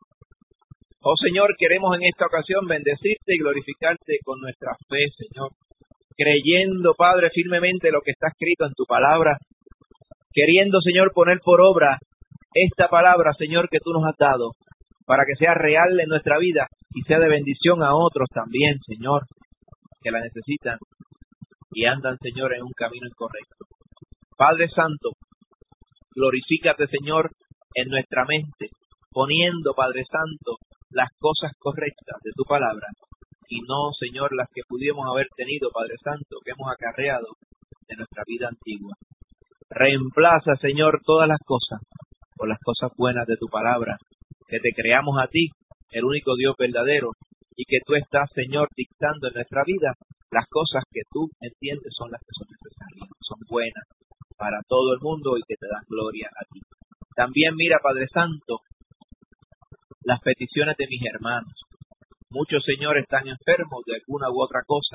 Oh Señor, queremos en esta ocasión bendecirte y glorificarte con nuestra fe, Señor. Creyendo, Padre, firmemente lo que está escrito en tu palabra. Queriendo, Señor, poner por obra esta palabra, Señor, que tú nos has dado, para que sea real en nuestra vida y sea de bendición a otros también, Señor, que la necesitan y andan, Señor, en un camino incorrecto. Padre Santo, glorifícate, Señor, en nuestra mente, poniendo, Padre Santo, las cosas correctas de tu palabra y no, Señor, las que pudiéramos haber tenido, Padre Santo, que hemos acarreado de nuestra vida antigua. Reemplaza, Señor, todas las cosas por las cosas buenas de tu palabra, que te creamos a ti, el único Dios verdadero, y que tú estás, Señor, dictando en nuestra vida las cosas que tú entiendes son las que son necesarias, son buenas para todo el mundo y que te dan gloria a ti. También mira, Padre Santo, las peticiones de mis hermanos. Muchos, Señor, están enfermos de alguna u otra cosa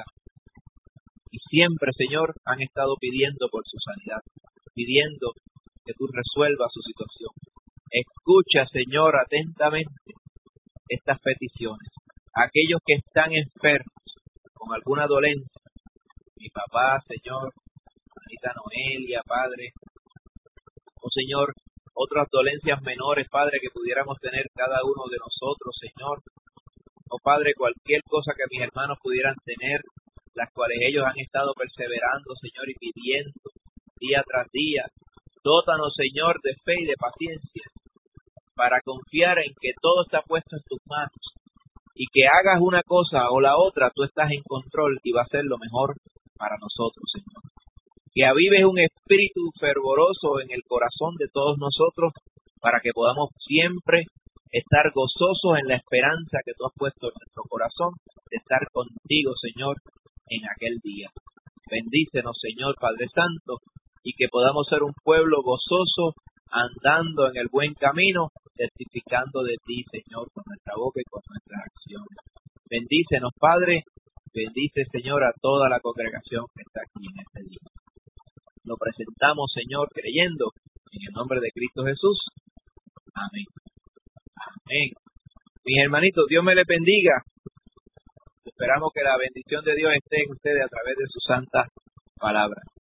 y siempre, Señor, han estado pidiendo por su sanidad, pidiendo que tú resuelvas su situación. Escucha, Señor, atentamente estas peticiones. Aquellos que están enfermos con alguna dolencia, mi papá, Señor, Anita Noelia, Padre, oh Señor, otras dolencias menores, Padre, que pudiéramos tener cada uno de nosotros, Señor. Oh Padre, cualquier cosa que mis hermanos pudieran tener, las cuales ellos han estado perseverando, Señor, y pidiendo día tras día. Dótanos, Señor, de fe y de paciencia para confiar en que todo está puesto en tus manos y que hagas una cosa o la otra, tú estás en control y va a ser lo mejor para nosotros, Señor. Que avives un espíritu fervoroso en el corazón de todos nosotros para que podamos siempre estar gozosos en la esperanza que tú has puesto en nuestro corazón de estar contigo, Señor, en aquel día. Bendícenos, Señor Padre Santo, y que podamos ser un pueblo gozoso, andando en el buen camino, testificando de ti, Señor, con nuestra boca y con nuestras acciones. Bendícenos, Padre, bendice, Señor, a toda la congregación que está aquí en este día. Lo presentamos, Señor, creyendo en el nombre de Cristo Jesús. Amén. Amén. Mis hermanitos, Dios me les bendiga. Esperamos que la bendición de Dios esté en ustedes a través de su santa palabra.